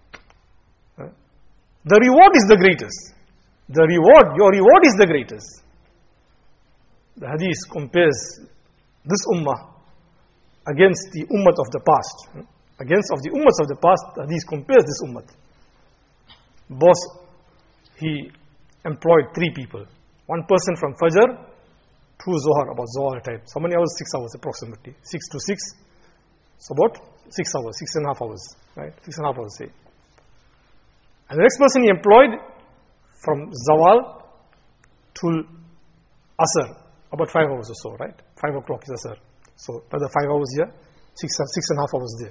the reward is the greatest. The reward, your reward is the greatest. The hadith compares this ummah against the ummah of the past. Against of the ummahs of the past, the hadith compares this ummah. Boss, he employed 3 people. 1 person from Fajr to Zohar, about Zohar time. So many hours? 6 hours approximately. 6 to 6. So about 6 hours, 6.5 hours. Right? 6.5 hours, say. And the next person he employed from Zawal to Asr, about 5 hours or so, right? 5 o'clock is Asr. So another 5 hours here, 6.5 hours there.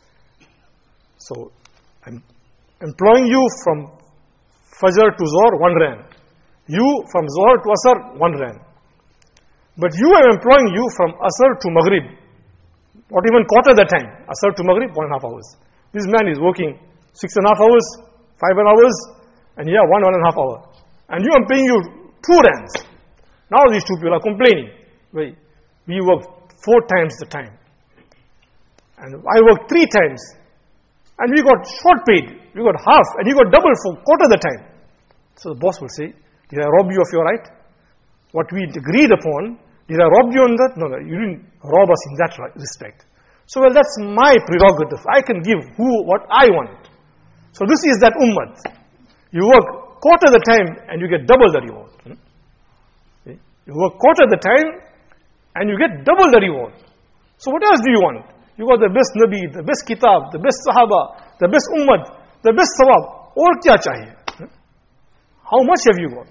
So I'm employing you from Fajr to Zohar, 1 rand. You from Zohar to Asr, 1 rand. But you are employing you from Asr to Maghrib. Not even quarter the time. Asr to Maghrib, 1.5 hours. This man is working 6.5 hours, 5 hours, and here 1.5 hour. And you, I'm paying you 2 rands. Now these 2 people are complaining. We work 4 times the time. And I work 3 times. And we got short paid. We got half. And you got double for quarter the time. So the boss will say, did I rob you of your right? What we agreed upon, did I rob you on that? No, you didn't rob us in that respect. So, well, that's my prerogative. I can give what I want. So this is that ummah. You work quarter the time and you get double the reward. You work quarter the time and you get double the reward. So what else do you want? You got the best Nabi, the best Kitab, the best Sahaba, the best Ummah, the best Sawab. Aur kya chahiye? How much have you got?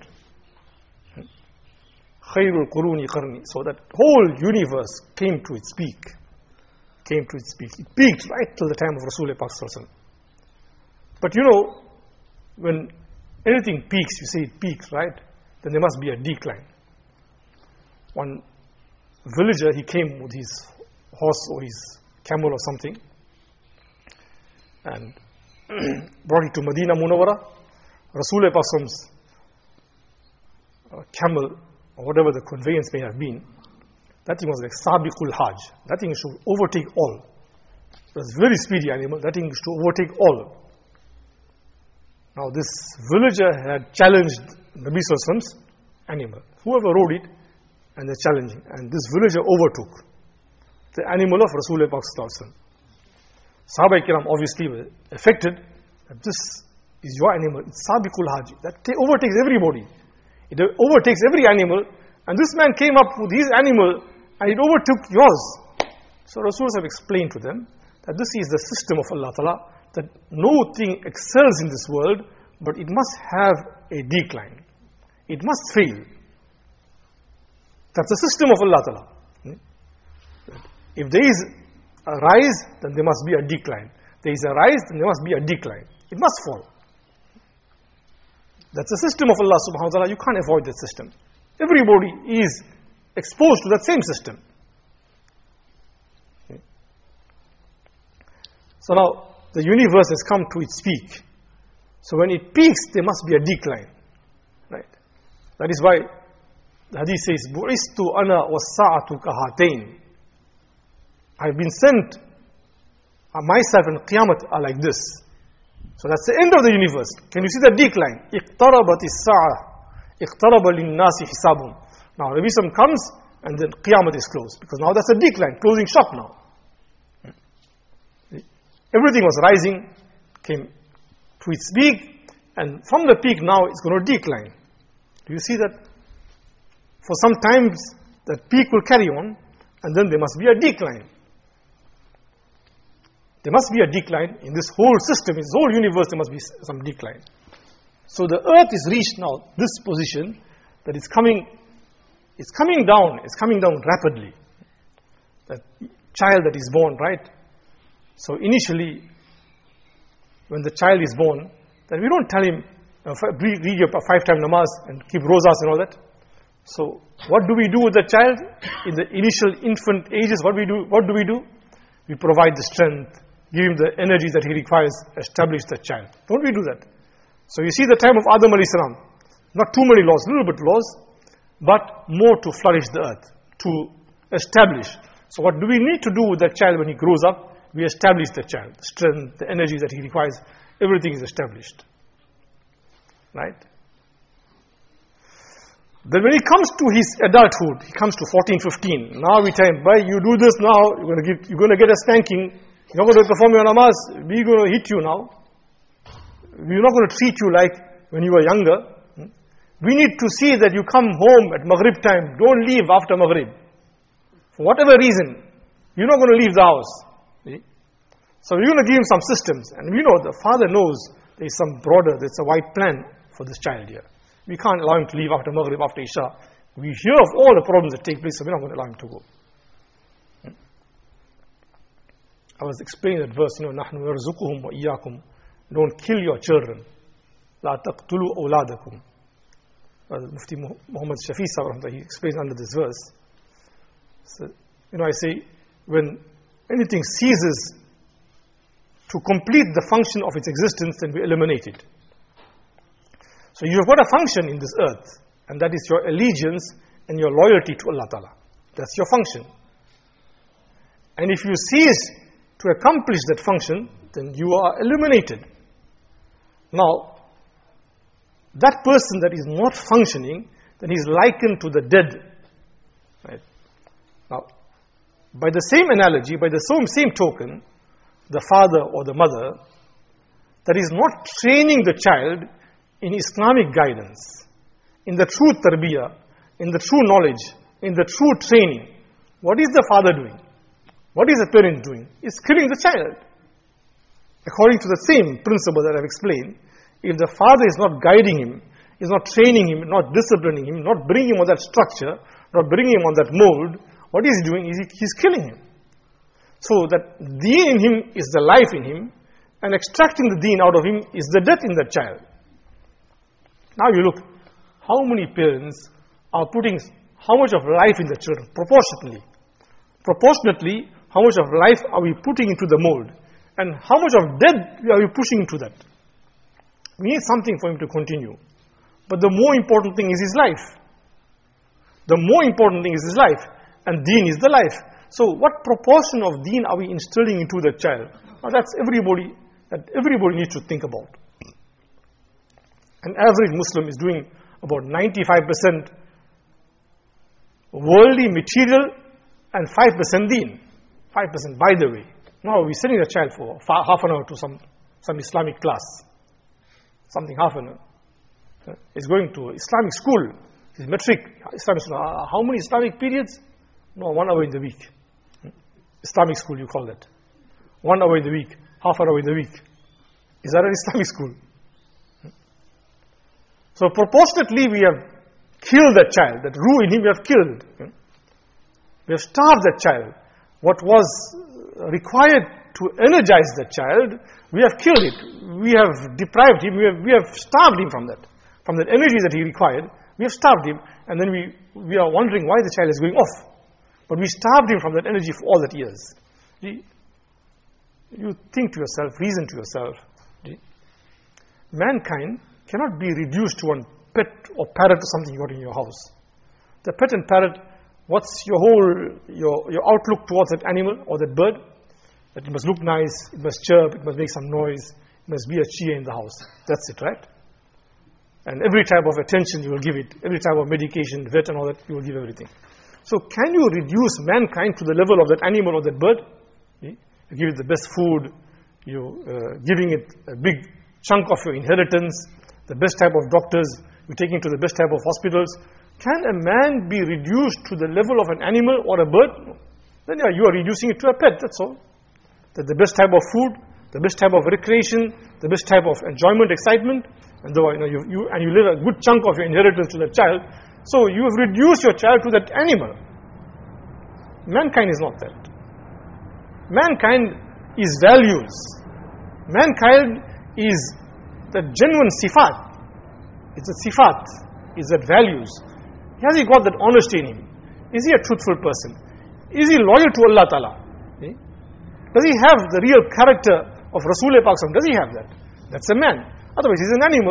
Khairul Quruni Qarni. So that whole universe came to its peak. Came to its peak. It peaked right till the time of Rasul Pak sallallahu alaihi wasallam. But you know, when anything peaks, you say it peaks, right? Then there must be a decline. One villager, he came with his horse or his camel or something and brought it to Medina Munawwara. Rasul Pak sallallahu alaihi wasallam's camel or whatever the conveyance may have been, that thing was like Sabiqul Hajj. That thing should overtake all. It was a very speedy animal. That thing used to overtake all. Now this villager had challenged Nabi Sallallahu Alaihi Wasallam's animal. Whoever rode it, and they're challenging. And this villager overtook the animal of Rasul Pak Sallallahu Alaihi Wasallam. Sahaba Kiram obviously were affected that this is your animal. It's Sabiqul Haji. That overtakes everybody. It overtakes every animal. And this man came up with his animal and it overtook yours. So Rasul have explained to them that this is the system of Allah Ta'ala, that no thing excels in this world, but it must have a decline. It must fail. That's the system of Allah Ta'ala. If there is a rise, then there must be a decline. There is a rise, then there must be a decline. It must fall. That's the system of Allah subhanahu wa ta'ala. You can't avoid that system. Everybody is exposed to that same system. Okay. So now, the universe has come to its peak. So when it peaks, there must be a decline. Right? That is why the hadith says, بُعِثْتُ أَنَا وَالسَّاعَةُ كَهَاتَيْنِ I have been sent, myself and Qiyamah are like this. So that's the end of the universe. Can you see the decline? اقتربت الساعة اقترب للناس حسابهم. Now Nabi Sallam comes and then Qiyamah is closed. Because now that's a decline, closing shop now. Everything was rising, came to its peak, and from the peak now it's going to decline. Do you see that? For some times that peak will carry on, and then there must be a decline. There must be a decline in this whole system, in this whole universe. There must be some decline. So the earth is reached now this position that it's coming down. It's coming down rapidly. That child that is born, right? So initially, when the child is born, then we don't tell him read your 5-time namaz and keep rosas and all that. So what do we do with the child in the initial infant ages? What do we do? We provide the strength, give him the energy that he requires, establish the child. Don't we do that? So you see the time of Adam alayhi salam, not too many laws, little bit laws, but more to flourish the earth, to establish. So what do we need to do with that child when he grows up? We establish the child, the strength, the energy that he requires, everything is established. Right? Then when he comes to his adulthood, he comes to 14, 15. Now we tell him, boy, you do this now, you're going to get a spanking. You're not going to perform your namaz. We're going to hit you now. We're not going to treat you like when you were younger. We need to see that you come home at Maghrib time. Don't leave after Maghrib. For whatever reason, you're not going to leave the house. See? So we're going to give him some systems. And we know the father knows there's some broader, there's a wide plan for this child here. We can't allow him to leave after Maghrib, after Isha. We hear of all the problems that take place, so we're not going to allow him to go. I was explaining that verse, نَحْنُ يَرْزُقُهُمْ وَإِيَّاكُمْ. Don't kill your children. لَا تَقْتُلُوا أَوْلَادَكُمْ. Mufti Muhammad Shafi Sahib, he explains under this verse. So, I say, when anything ceases to complete the function of its existence, then we eliminate it. So you have got a function in this earth, and that is your allegiance and your loyalty to Allah Ta'ala. That's your function. And if you cease to accomplish that function, then you are eliminated. Now, that person that is not functioning, then he is likened to the dead. Right? Now, by the same analogy, by the same token, the father or the mother that is not training the child in Islamic guidance, in the true tarbiyah, in the true knowledge, in the true training, what is the father doing? What is the parent doing? It's killing the child. According to the same principle that I've explained, if the father is not guiding him, is not training him, not disciplining him, not bringing him on that structure, not bringing him on that mold, what he's doing is he's killing him. So that deen in him is the life in him, and extracting the deen out of him is the death in that child. Now you look, how many parents are putting how much of life in the children? Proportionately. Proportionately, how much of life are we putting into the mold? And how much of death are we pushing into that? We need something for him to continue. But the more important thing is his life. The more important thing is his life. And deen is the life. So what proportion of deen are we instilling into the child? Now that everybody needs to think about. An average Muslim is doing about 95% worldly material and 5% deen. 5% by the way. Now we're sending a child for half an hour to some Islamic class. Something half an hour. He's going to Islamic school. He's metric. Islamic school. How many Islamic periods? No, 1 hour in the week. Islamic school, you call that. 1 hour in the week. Half an hour in the week. Is that an Islamic school? So proportionately we have killed that child. That ruh in him we have killed. We have starved that child. What was required to energize the child, we have killed it. We have deprived him, we have starved him from that energy that he required. We have starved him, and then we are wondering why the child is going off. But we starved him from that energy for all that years. You think to yourself, reason to yourself. Mankind cannot be reduced to one pet or parrot or something you got in your house. The pet and parrot, what's your outlook towards that animal or that bird? That it must look nice, it must chirp, it must make some noise, it must be a cheer in the house. That's it, right? And every type of attention you will give it, every type of medication, vet and all that, you will give everything. So can you reduce mankind to the level of that animal or that bird? You give it the best food, you giving it a big chunk of your inheritance, the best type of doctors, you taking to the best type of hospitals. Can a man be reduced to the level of an animal or a bird? No. Then you are reducing it to a pet, that's all. That the best type of food, the best type of recreation, the best type of enjoyment, excitement, and though you leave a good chunk of your inheritance to that child, so you have reduced your child to that animal. Mankind is not that. Mankind is values. Mankind is the genuine sifat. It's a sifat. It's that values. Has he got that honesty in him? Is he a truthful person? Is he loyal to Allah Ta'ala? Does he have the real character of Rasulullah Pak? Does he have that? That's a man. Otherwise he's an animal.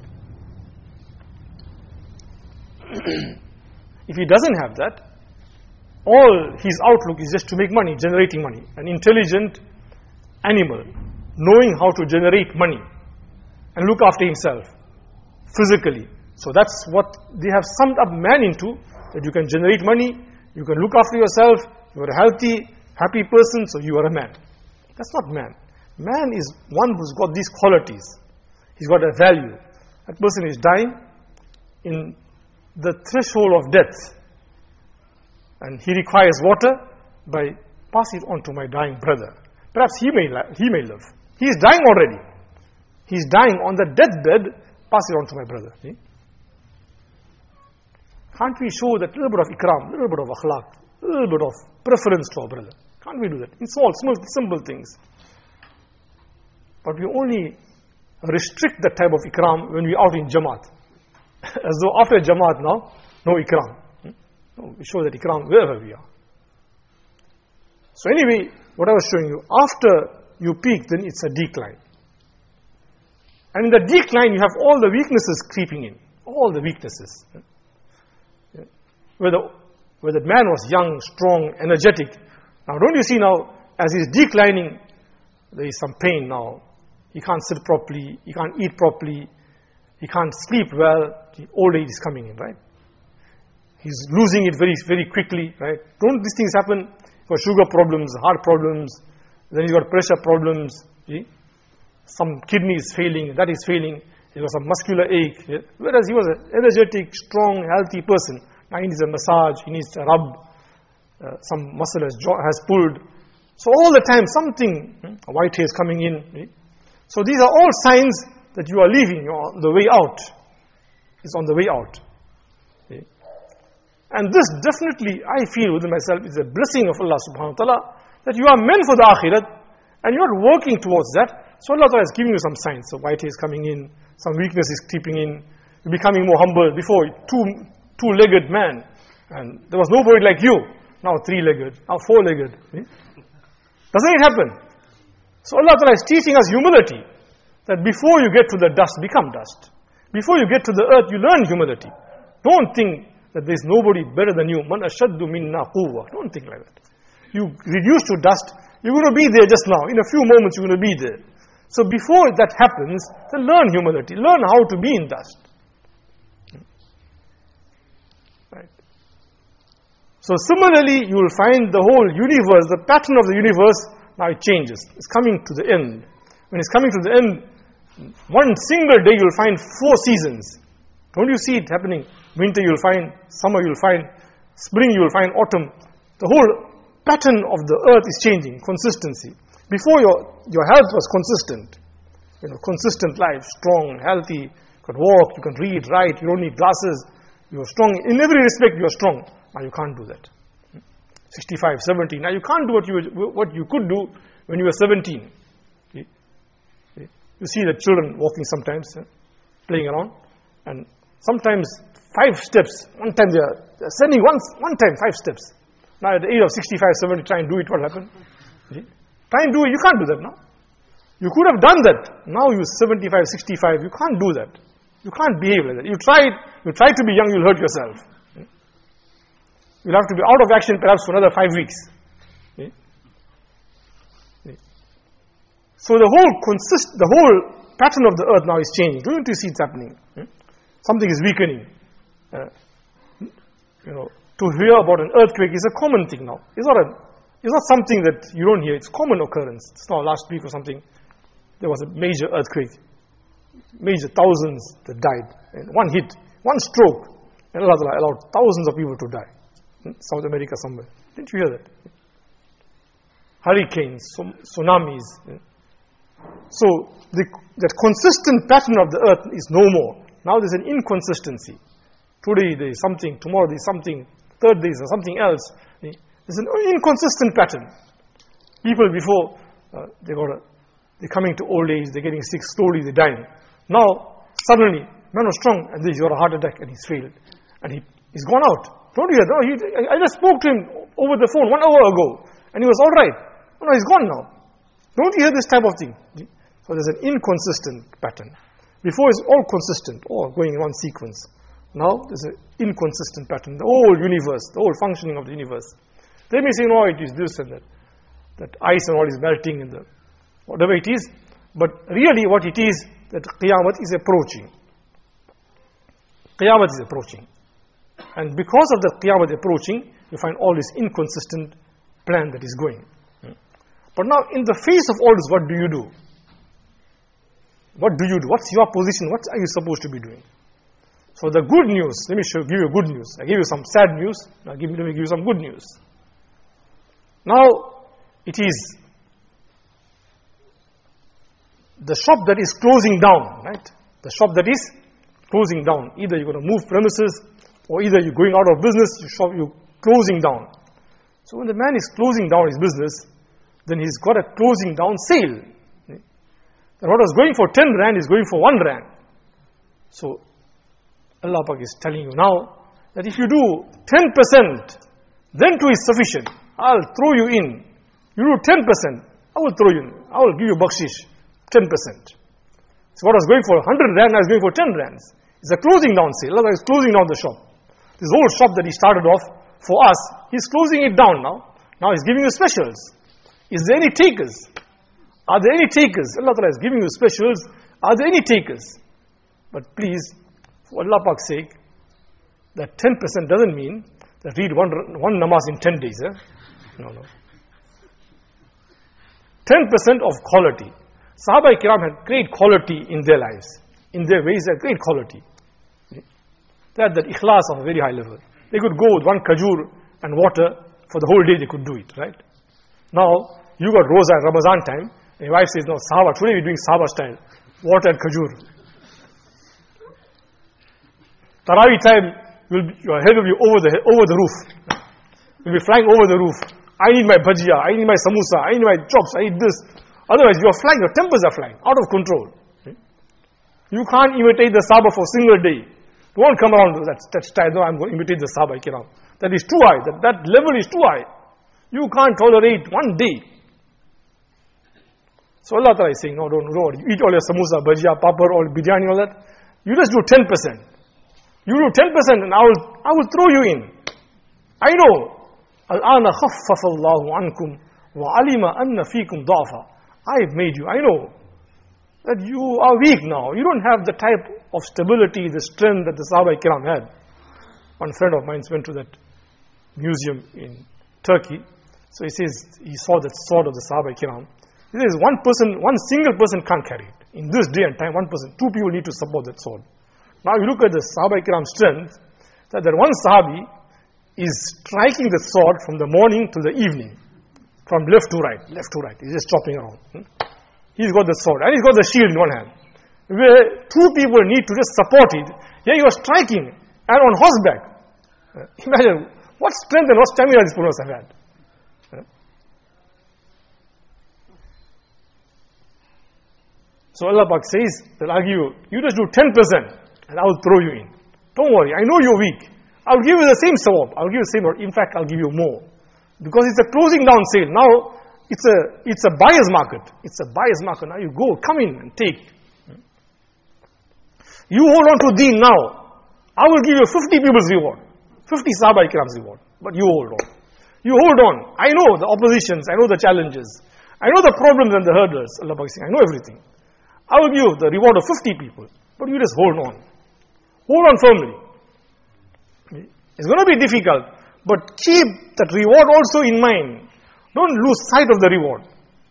If he doesn't have that, all his outlook is just to make money, generating money. An intelligent animal, knowing how to generate money and look after himself physically. So that's what they have summed up man into, that you can generate money, you can look after yourself, you are a healthy, happy person, so you are a man. That's not man. Man is one who's got these qualities. He's got a value. That person is dying in the threshold of death, and he requires water. By pass it on to my dying brother. Perhaps he may live. He is dying already. He is dying on the deathbed. Pass it on to my brother. See? Can't we show that little bit of ikram, little bit of akhlaq, little bit of preference to our brother? Can't we do that? In small, simple things. But we only restrict that type of ikram when we are out in Jamaat. As though after Jamaat now, no ikram. No, we show that ikram wherever we are. So anyway, what I was showing you, after you peak, then it's a decline. And in the decline, you have all the weaknesses creeping in. All the weaknesses. Where the man was young, strong, energetic. Now don't you see now, as he's declining, there is some pain now. He can't sit properly, he can't eat properly, he can't sleep well. The old age is coming in, right? He's losing it very, very quickly, right? Don't these things happen? He's got sugar problems, heart problems, then he's got pressure problems. See? Some kidney is failing, that is failing. He got some muscular ache. Yeah? Whereas he was an energetic, strong, healthy person. Now he needs a massage, he needs a rub, some muscle has pulled. So all the time something, a white hair is coming in. Yeah? So these are all signs that you are leaving, you are on the way out. It's on the way out. Yeah? And this definitely, I feel within myself, is a blessing of Allah subhanahu wa ta'ala, that you are meant for the akhirat, and you are working towards that. So Allah Ta'ala is giving you some signs. So white hair is coming in, some weakness is creeping in, you're becoming more humble. Before, two-legged man, and there was nobody like you. Now three-legged, now four-legged. See? Doesn't it happen? So Allah Ta'ala is teaching us humility, that before you get to the dust, become dust. Before you get to the earth, you learn humility. Don't think that there is nobody better than you. Man ashaddu minna quwwa. Don't think like that. You reduce to dust, you're going to be there just now. In a few moments you're going to be there. So before that happens, then learn humility. Learn how to be in dust. Right. So similarly, you will find the whole universe, the pattern of the universe Now it changes. It's coming to the end. When it's coming to the end, one single day you'll find 4 seasons. Don't you see it happening? Winter you'll find, summer you'll find, spring you'll find, autumn. The whole pattern of the earth is changing, consistency. Before your health was consistent. Consistent life, strong, healthy, you can walk, you can read, write, you don't need glasses. You're strong. In every respect you're strong. Now you can't do that. 65, 70. Now you can't do what you could do when you were 17. You see the children walking sometimes, playing around, and sometimes 5 steps. One time they're sending one time 5 steps. Now at the age of 65, 70, try and do it, what happened? Try and do it, you can't do that now. You could have done that. Now you're 75, 65, you can't do that. You can't behave like that. You try to be young, you'll hurt yourself. You'll have to be out of action perhaps for another 5 weeks. So the whole pattern of the earth now is changing. Don't you see it's happening? Something is weakening. To hear about an earthquake is a common thing now. It's not something that you don't hear. It's common occurrence. It's not last week or something. There was a major earthquake. Major, thousands that died. And one hit, one stroke, and Allah allowed thousands of people to die. South America somewhere. Didn't you hear that? Hurricanes, tsunamis. So that consistent pattern of the earth is no more. Now there's an inconsistency. Today there is something, tomorrow there is something, third day there is something else. There's an inconsistent pattern. People before, they're coming to old age, they're getting sick, slowly they're dying. Now, suddenly, man was strong, and he's got a heart attack, and he's failed. And he's gone out. Don't you hear? No, I just spoke to him over the phone 1 hour ago, and he was all right. No, he's gone now. Don't you hear this type of thing? So there's an inconsistent pattern. Before it's all consistent, all going in one sequence. Now there's an inconsistent pattern. The whole universe, the whole functioning of the universe. They may say, no, it is this and that. That ice and all is melting and whatever it is. But really what it is, that Qiyamah is approaching. Qiyamah is approaching. And because of the Qiyamah approaching, you find all this inconsistent plan that is going. But now, in the face of all this, what do you do? What do you do? What's your position? What are you supposed to be doing? So the good news, let me give you good news. I gave you some sad news. Now let me give you some good news. Now, it is the shop that is closing down, right? The shop that is closing down. Either you're going to move premises, or either you're going out of business, you're closing down. So when the man is closing down his business, then he's got a closing down sale. And what was going for 10 rand is going for 1 rand. So Allah Pak is telling you now that if you do 10%, then too is sufficient. I'll throw you in. You do 10%, I will throw you in. I will give you bakshish, 10%. So what was going for 100 rand now is going for 10 rands. It's a closing down sale. Allah is closing down the shop. This whole shop that he started off for us, he's closing it down now. Now he's giving you specials. Is there any takers? Are there any takers? Allah Ta'ala is giving you specials. Are there any takers? But please, for Allah Pak's sake, that 10% doesn't mean that read one namaz in 10 days. No. 10% of quality. Sahaba Kiram had great quality in their lives. In their ways, they had great quality. They had that ikhlas of a very high level. They could go with 1 khajur and water for the whole day, they could do it, right? Now, you got Roza at Ramazan time, and your wife says, no, Sahaba, today we're doing Sahaba style. Water and khajur. Taraweeh time, your head will be over the roof. You'll be flying over the roof. I need my bhajia, I need my samosa, I need my chops, I need this. Otherwise, you're flying, your tempers are flying, out of control. You can't imitate the Sahaba for a single day. Don't come around with that style, no, I'm going to imitate the Sahaba Kiram. That is too high, that level is too high. You can't tolerate one day. So Allah Ta'ala is saying, no, don't eat all your samosa, bhajia, papad, all biryani, all that. You just do 10%. You do 10% and I will throw you in. I know. Al-ana khaffafa Allahu ankum wa alima anna fikum da'fa. I've made you, I know that you are weak now. You don't have the type of stability, the strength that the Sahaba Kiram had. One friend of mine went to that museum in Turkey, So he says, he saw that sword of the Sahaba Kiram. He says, one single person can't carry it. In this day and time, one person, two people need to support that sword. Now you look at the Sahaba Kiram's strength, that one Sahabi is striking the sword from the morning till the evening. From left to right. He's just chopping around. He's got the sword and he's got the shield in one hand. Where two people need to just support it. Here he was striking and on horseback. Imagine what strength and what stamina these people have had. So Allah Pak says that I'll give you just do 10% and I will throw you in. Don't worry, I know you're weak. I'll give you the same sawab. I'll give you the same, or in fact I'll give you more. Because it's a closing down sale. Now it's a buyer's market. It's a buyer's market. Now you go, come in and take. You hold on to deen now. I will give you 50 people's reward. 50 Sahaba Ikram's reward. But you hold on. You hold on. I know the oppositions. I know the challenges. I know the problems and the hurdles. Allah Pak saying, I know everything. I will give you the reward of 50 people. But you just hold on. Hold on firmly. It's going to be difficult. But keep that reward also in mind. Don't lose sight of the reward.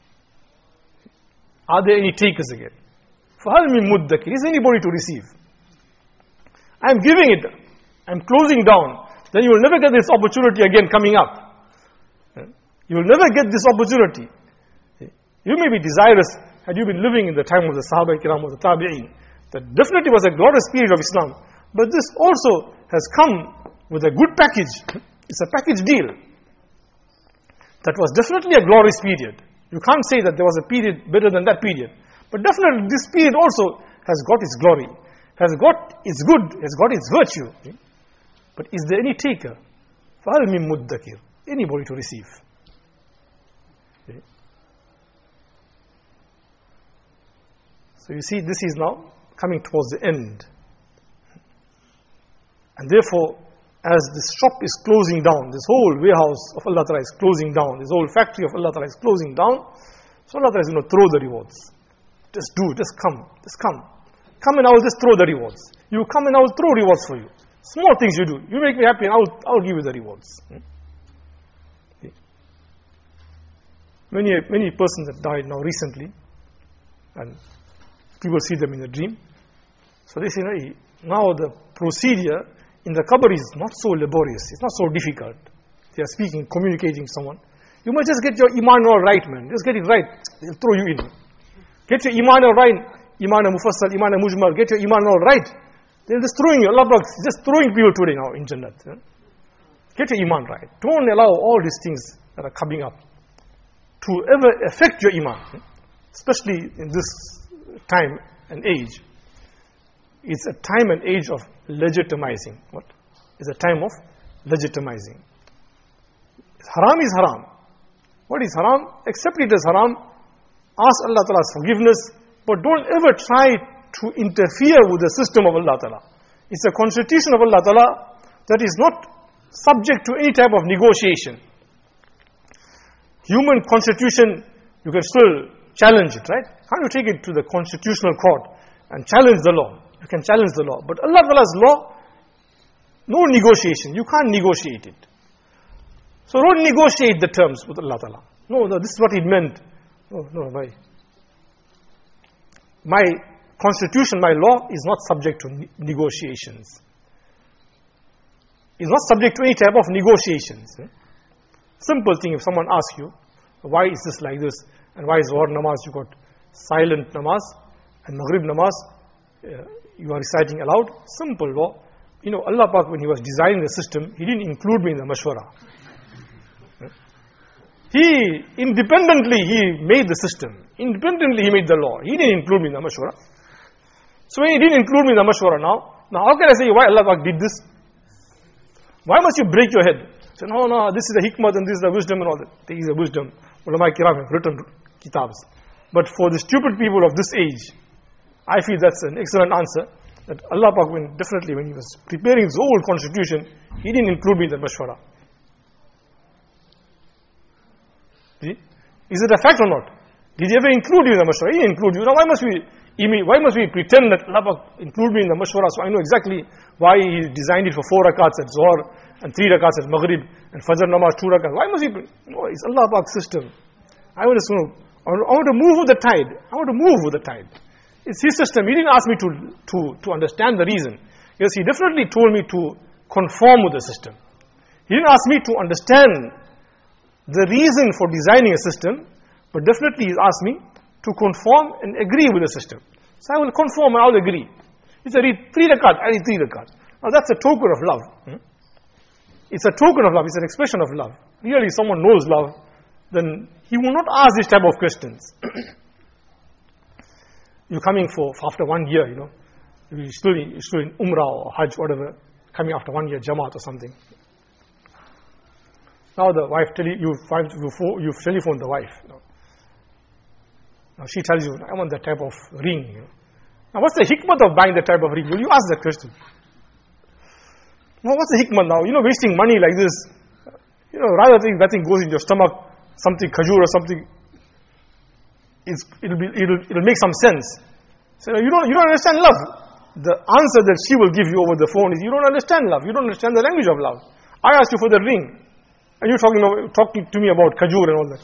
Are there any takers again? فَهَلْ مِن مُدَّكِرٍ? Is anybody to receive? I am giving it. I am closing down. Then you will never get this opportunity again coming up. You will never get this opportunity. You may be desirous, had you been living in the time of the Sahaba Kiram or the Tabi'een, that definitely was a glorious period of Islam. But this also has come with a good package. It's a package deal. That was definitely a glorious period. You can't say that there was a period better than that period. But definitely this period also has got its glory, has got its good, has got its virtue. But is there any taker? فَهَلْ مِن مُدَّكِرٍ? Anybody to receive. So you see, this is now coming towards the end. And therefore, as this shop is closing down, this whole warehouse of Allah Ta'ala is closing down, this whole factory of Allah Ta'ala is closing down, so Allah Ta'ala is going to throw the rewards. Just do, just come. Come and I will just throw the rewards. You come and I will throw rewards for you. Small things you do. You make me happy and I will give you the rewards. Many persons that died now recently, and people see them in a dream. So they say, now the procedure in the qabr is not so laborious, it's not so difficult. They are speaking, communicating with someone. You must just get your iman all right, man. Just get it right. They'll throw you in. Get your iman all right. Iman mufassal, iman mujmal. Get your iman all right. They're just throwing you. Allah is just throwing people today now in Jannat. Get your iman right. Don't allow all these things that are coming up to ever affect your iman. Especially in this time and age. It's a time and age of legitimizing. What? It's a time of legitimizing. Haram is haram. What is haram? Accept it as haram. Ask Allah Ta'ala's forgiveness. But don't ever try to interfere with the system of Allah Ta'ala. It's a constitution of Allah Ta'ala that is not subject to any type of negotiation. Human constitution, you can still challenge it, right? How do you take it to the constitutional court and challenge the law? You can challenge the law. But Allah Ta'ala's law, no negotiation. You can't negotiate it. So don't negotiate the terms with Allah Ta'ala. No, this is what it meant. No, why? My constitution, my law is not subject to negotiations. It's not subject to any type of negotiations. Simple thing, if someone asks you, why is this like this? And why is Zuhr namaz, you got silent namaz, and Maghrib namaz, you are reciting aloud? Simple law. Allah Pak, when He was designing the system, He didn't include me in the mashwara. He independently made the system. Independently He made the law. He didn't include me in the mashwara. So when He didn't include me in the mashwara now how can I say why Allah Pak did this? Why must you break your head? Say, no, this is the hikmah and this is the wisdom and all that. There is a wisdom. Ulama kiram have written kitabs. But for the stupid people of this age, I feel that's an excellent answer. That Allah Pak, definitely when He was preparing His whole constitution, He didn't include me in the mashwara. See? Is it a fact or not? Did He ever include you in the mashwara? He didn't include you. Now why must we pretend that Allah Pak include me in the mashwara so I know exactly why He designed it for 4 rakats at Zuhr and 3 rakats at Maghrib, and Fajr namaz 2 rakats. Why must he? No, it's Allah Pak's system. I want to move with the tide. I want to move with the tide. It's His system. He didn't ask me to understand the reason. Yes, He definitely told me to conform with the system. He didn't ask me to understand the reason for designing a system, but definitely He's asked me to conform and agree with the system. So I will conform and I will agree. He said, read 3 rakat, I read 3 rakat. Now that's a token of love. It's a token of love, it's an expression of love. Really, someone knows love, then he will not ask this type of questions. You're coming for after 1 year, you're still in Umrah or Hajj, whatever, coming after 1 year, Jamaat or something. Now the wife you've telephoned the wife. Now she tells you, I want that type of ring. Now what's the hikmah of buying that type of ring? Will you ask that question? Now what's the hikmah now? Wasting money like this. Rather than that thing goes in your stomach, something khajur or something, it'll make some sense. So you don't understand love. The answer that she will give you over the phone is, you don't understand love. You don't understand the language of love. I asked you for the ring, and you're talking to me about khajur and all that.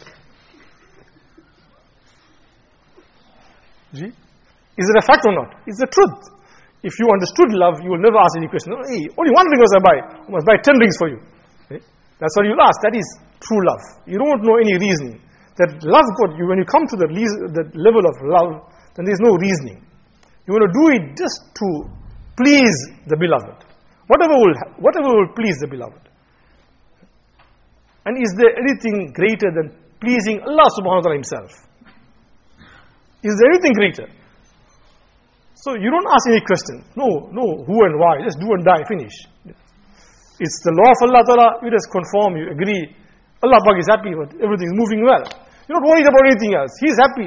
Is it a fact or not? It's the truth. If you understood love, you will never ask any question. Hey, only 1 ring must I buy. I must buy 10 rings for you. Okay? That's what you'll ask. That is true love. You don't know any reasoning. That love God, when you come to the level of love, then there's no reasoning. You want to do it just to please the beloved. Whatever will please the beloved. And is there anything greater than pleasing Allah subhanahu wa ta'ala Himself? Is there anything greater? So you don't ask any question. No, who and why. Just do and die, finish. It's the law of Allah Ta'ala. You just conform, you agree. Allah Pak is happy, but everything is moving well. You're not worried about anything else. He's happy.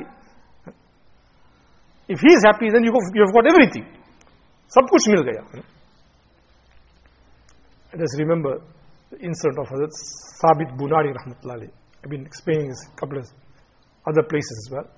If He's happy, then you've got everything. Sab kuch mil gaya. I just remember the incident of Hazrat Thabit Bunani Rahmatullah alayhi. I've been explaining this a couple of other places as well.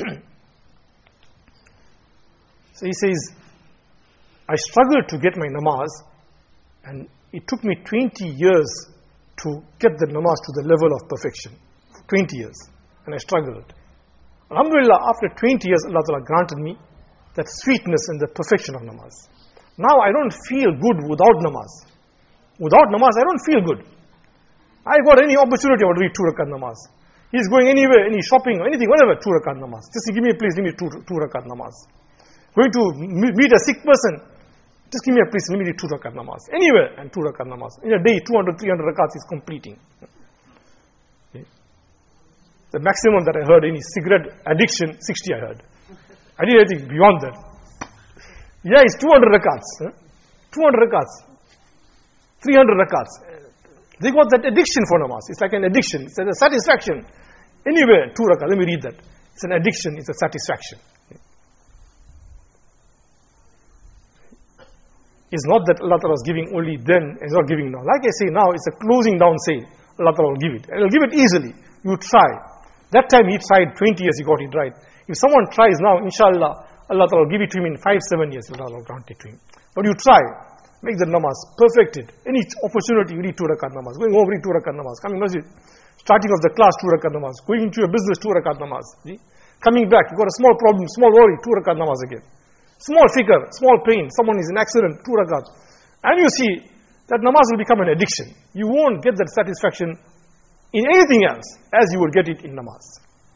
So he says, I struggled to get my namaz, and it took me 20 years to get the namaz to the level of perfection. 20 years. And I struggled. Alhamdulillah, after 20 years, Allah Ta'ala granted me that sweetness and the perfection of namaz. Now I don't feel good without namaz. Without namaz, I don't feel good. I got any opportunity, I would read 2 rakat namaz. He's going anywhere, any shopping, or anything, whatever, 2 rakat namaz. Just give me 2 rakat namaz. Going to meet a sick person, just give me a place, let me read 2 rakat namaz. Anywhere, and 2 rakat namaz. In a day, 200, 300 rakats is completing. Okay. The maximum that I heard in cigarette addiction, 60 I heard. I didn't anything beyond that. Yeah, it's 200 rakats. 200 rakats. 300 rakats. They got that addiction for namaz. It's like an addiction. It's a satisfaction. Anywhere, 2 rakats. Let me read that. It's an addiction, it's a satisfaction. It's not that Allah Ta'ala was giving only then and is not giving now. Like I say now, it's a closing down sale. Allah Ta'ala will give it. And He'll give it easily. You try. That time He tried 20 years, He got it right. If someone tries now, inshallah, Allah Ta'ala will give it to him in 5-7 years. Allah will grant it to him. But you try. Make the namaz. Perfect it. Any opportunity, you read 2 rakat namaz. Going home, read 2 rakat namaz. Coming masjid. Starting of the class, 2 rakat namaz. Going into your business, 2 rakat namaz. See? Coming back, you got a small problem, small worry, 2 rakat namaz again. Small figure, small pain, someone is in accident, 2 rakat. And you see that namaz will become an addiction. You won't get that satisfaction in anything else as you will get it in namaz.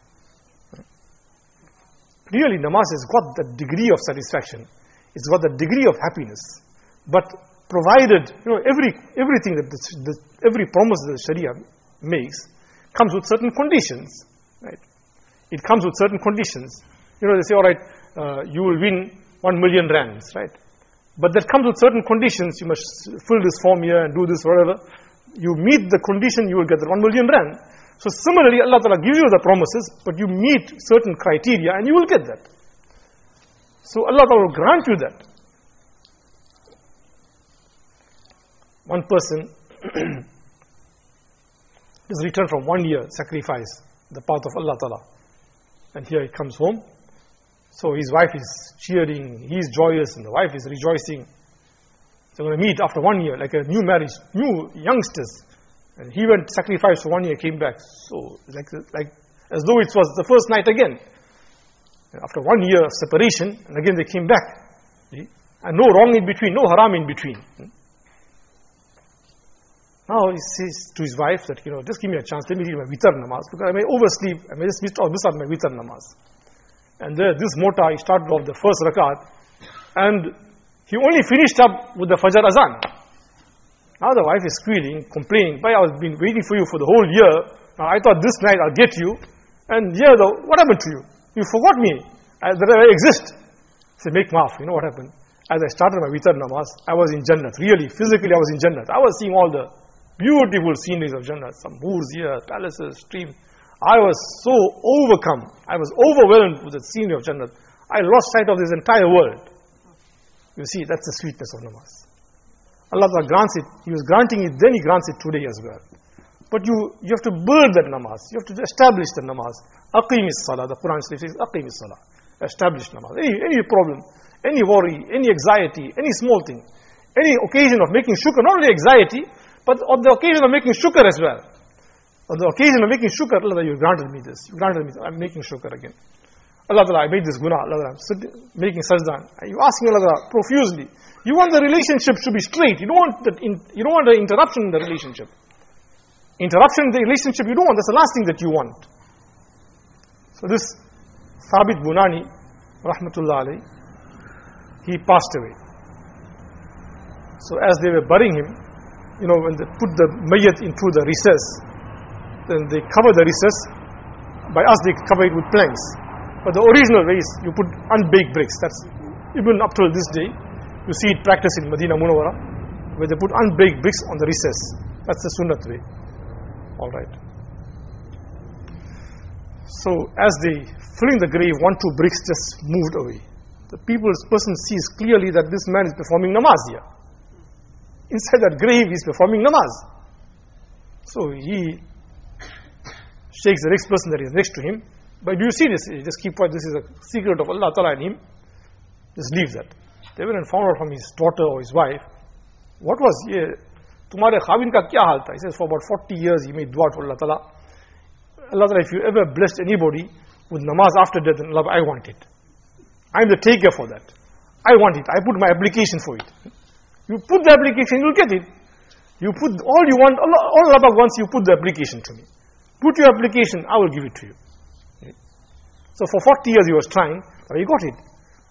Really, namaz has got that degree of satisfaction. It's got that degree of happiness. But provided, everything that every promise that the Sharia makes comes with certain conditions. Right? It comes with certain conditions. They say, all right, you will win 1 million rands, right? But that comes with certain conditions. You must fill this form here and do this, whatever. You meet the condition, you will get the 1 million rand. So similarly, Allah Ta'ala gives you the promises, but you meet certain criteria and you will get that. So Allah Ta'ala will grant you that. One person is returned from 1 year sacrifice, the path of Allah Ta'ala. And here he comes home. So his wife is cheering, he is joyous, and the wife is rejoicing. They're going to meet after 1 year, like a new marriage, new youngsters. And he went sacrificed for 1 year, came back. So, like as though it was the first night again. And after 1 year of separation, and again they came back. See? And no wrong in between, no haram in between. Now he says to his wife that, just give me a chance, let me read my witar namaz, because I may oversleep, I may just miss out my witar namaz. And this mota, he started off the first rakat, and he only finished up with the Fajr azan. Now the wife is squealing, complaining, "Bhai, I've been waiting for you for the whole year. Now I thought this night I'll get you. And what happened to you? You forgot me, that I exist." I said, "Make maaf." You know what happened? As I started my witar namaz, I was in Jannat. Really, physically I was in Jannat. I was seeing all the beautiful sceneries of Jannat. Some moors here, palaces, streams. I was so overcome. I was overwhelmed with the scenery of Jannat. I lost sight of this entire world. You see, that's the sweetness of namaz. Allah Ta'ala grants it. He was granting it, then He grants it today as well. But you have to build that namaz. You have to establish the namaz. Aqim is-salah. The Quran says, Aqim is-salah. Establish namaz. Any problem, any worry, any anxiety, any small thing, any occasion of making shukr, not only anxiety, but on the occasion of making shukr as well. On the occasion of making shukr, Allah, you granted me this. You granted me this. I'm making shukr again. Allah Ta'ala, I made this guna. Allah Ta'ala, I'm making sajda. You asking Allah Ta'ala profusely. You want the relationship to be straight. You don't want an interruption in the relationship. Interruption in the relationship you don't want. That's the last thing that you want. So this Thabit Bunani, rahmatullah alayhi, he passed away. So as they were burying him, when they put the mayyat into the recess, then they cover the recess. By us they cover it with planks. But the original way is you put unbaked bricks. That's even up till this day. You see it practiced in Medina Munawwara, where they put unbaked bricks on the recess. That's the sunnat way. Alright. So as they filling the grave, 1-2 bricks just moved away. The person sees clearly that this man is performing namaz here. Inside that grave he is performing namaz. So he shakes the next person that is next to him. But do you see this? Just keep quiet. This is a secret of Allah Ta'ala and him. Just leave that. They went and found out from his daughter or his wife, what was tumhare khavin ka kya hal tha? He says, for about 40 years he made dua to Allah Ta'ala. Allah Ta'ala, if you ever blessed anybody with namaz after death, then Allah, I want it. I'm the taker for that. I want it. I put my application for it. You put the application, you'll get it. You put all you want, all Allah wants, you put the application to me. Put your application, I will give it to you. So for 40 years he was trying, but he got it.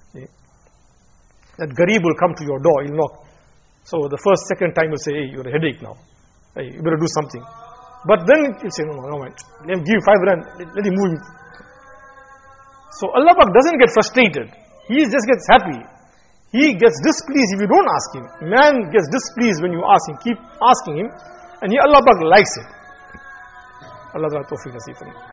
That Garib will come to your door, he'll knock. So the first, second time he'll say, "Hey, you got a headache now. Hey, you better do something." But then he'll say, "No, man. Let him give you 5 rand, let him move him." So Allah doesn't get frustrated. He just gets happy. He gets displeased if you don't ask him. Man gets displeased when you ask him. Keep asking him. And Allah likes it. Allah Ta'ala tawfiq nasib.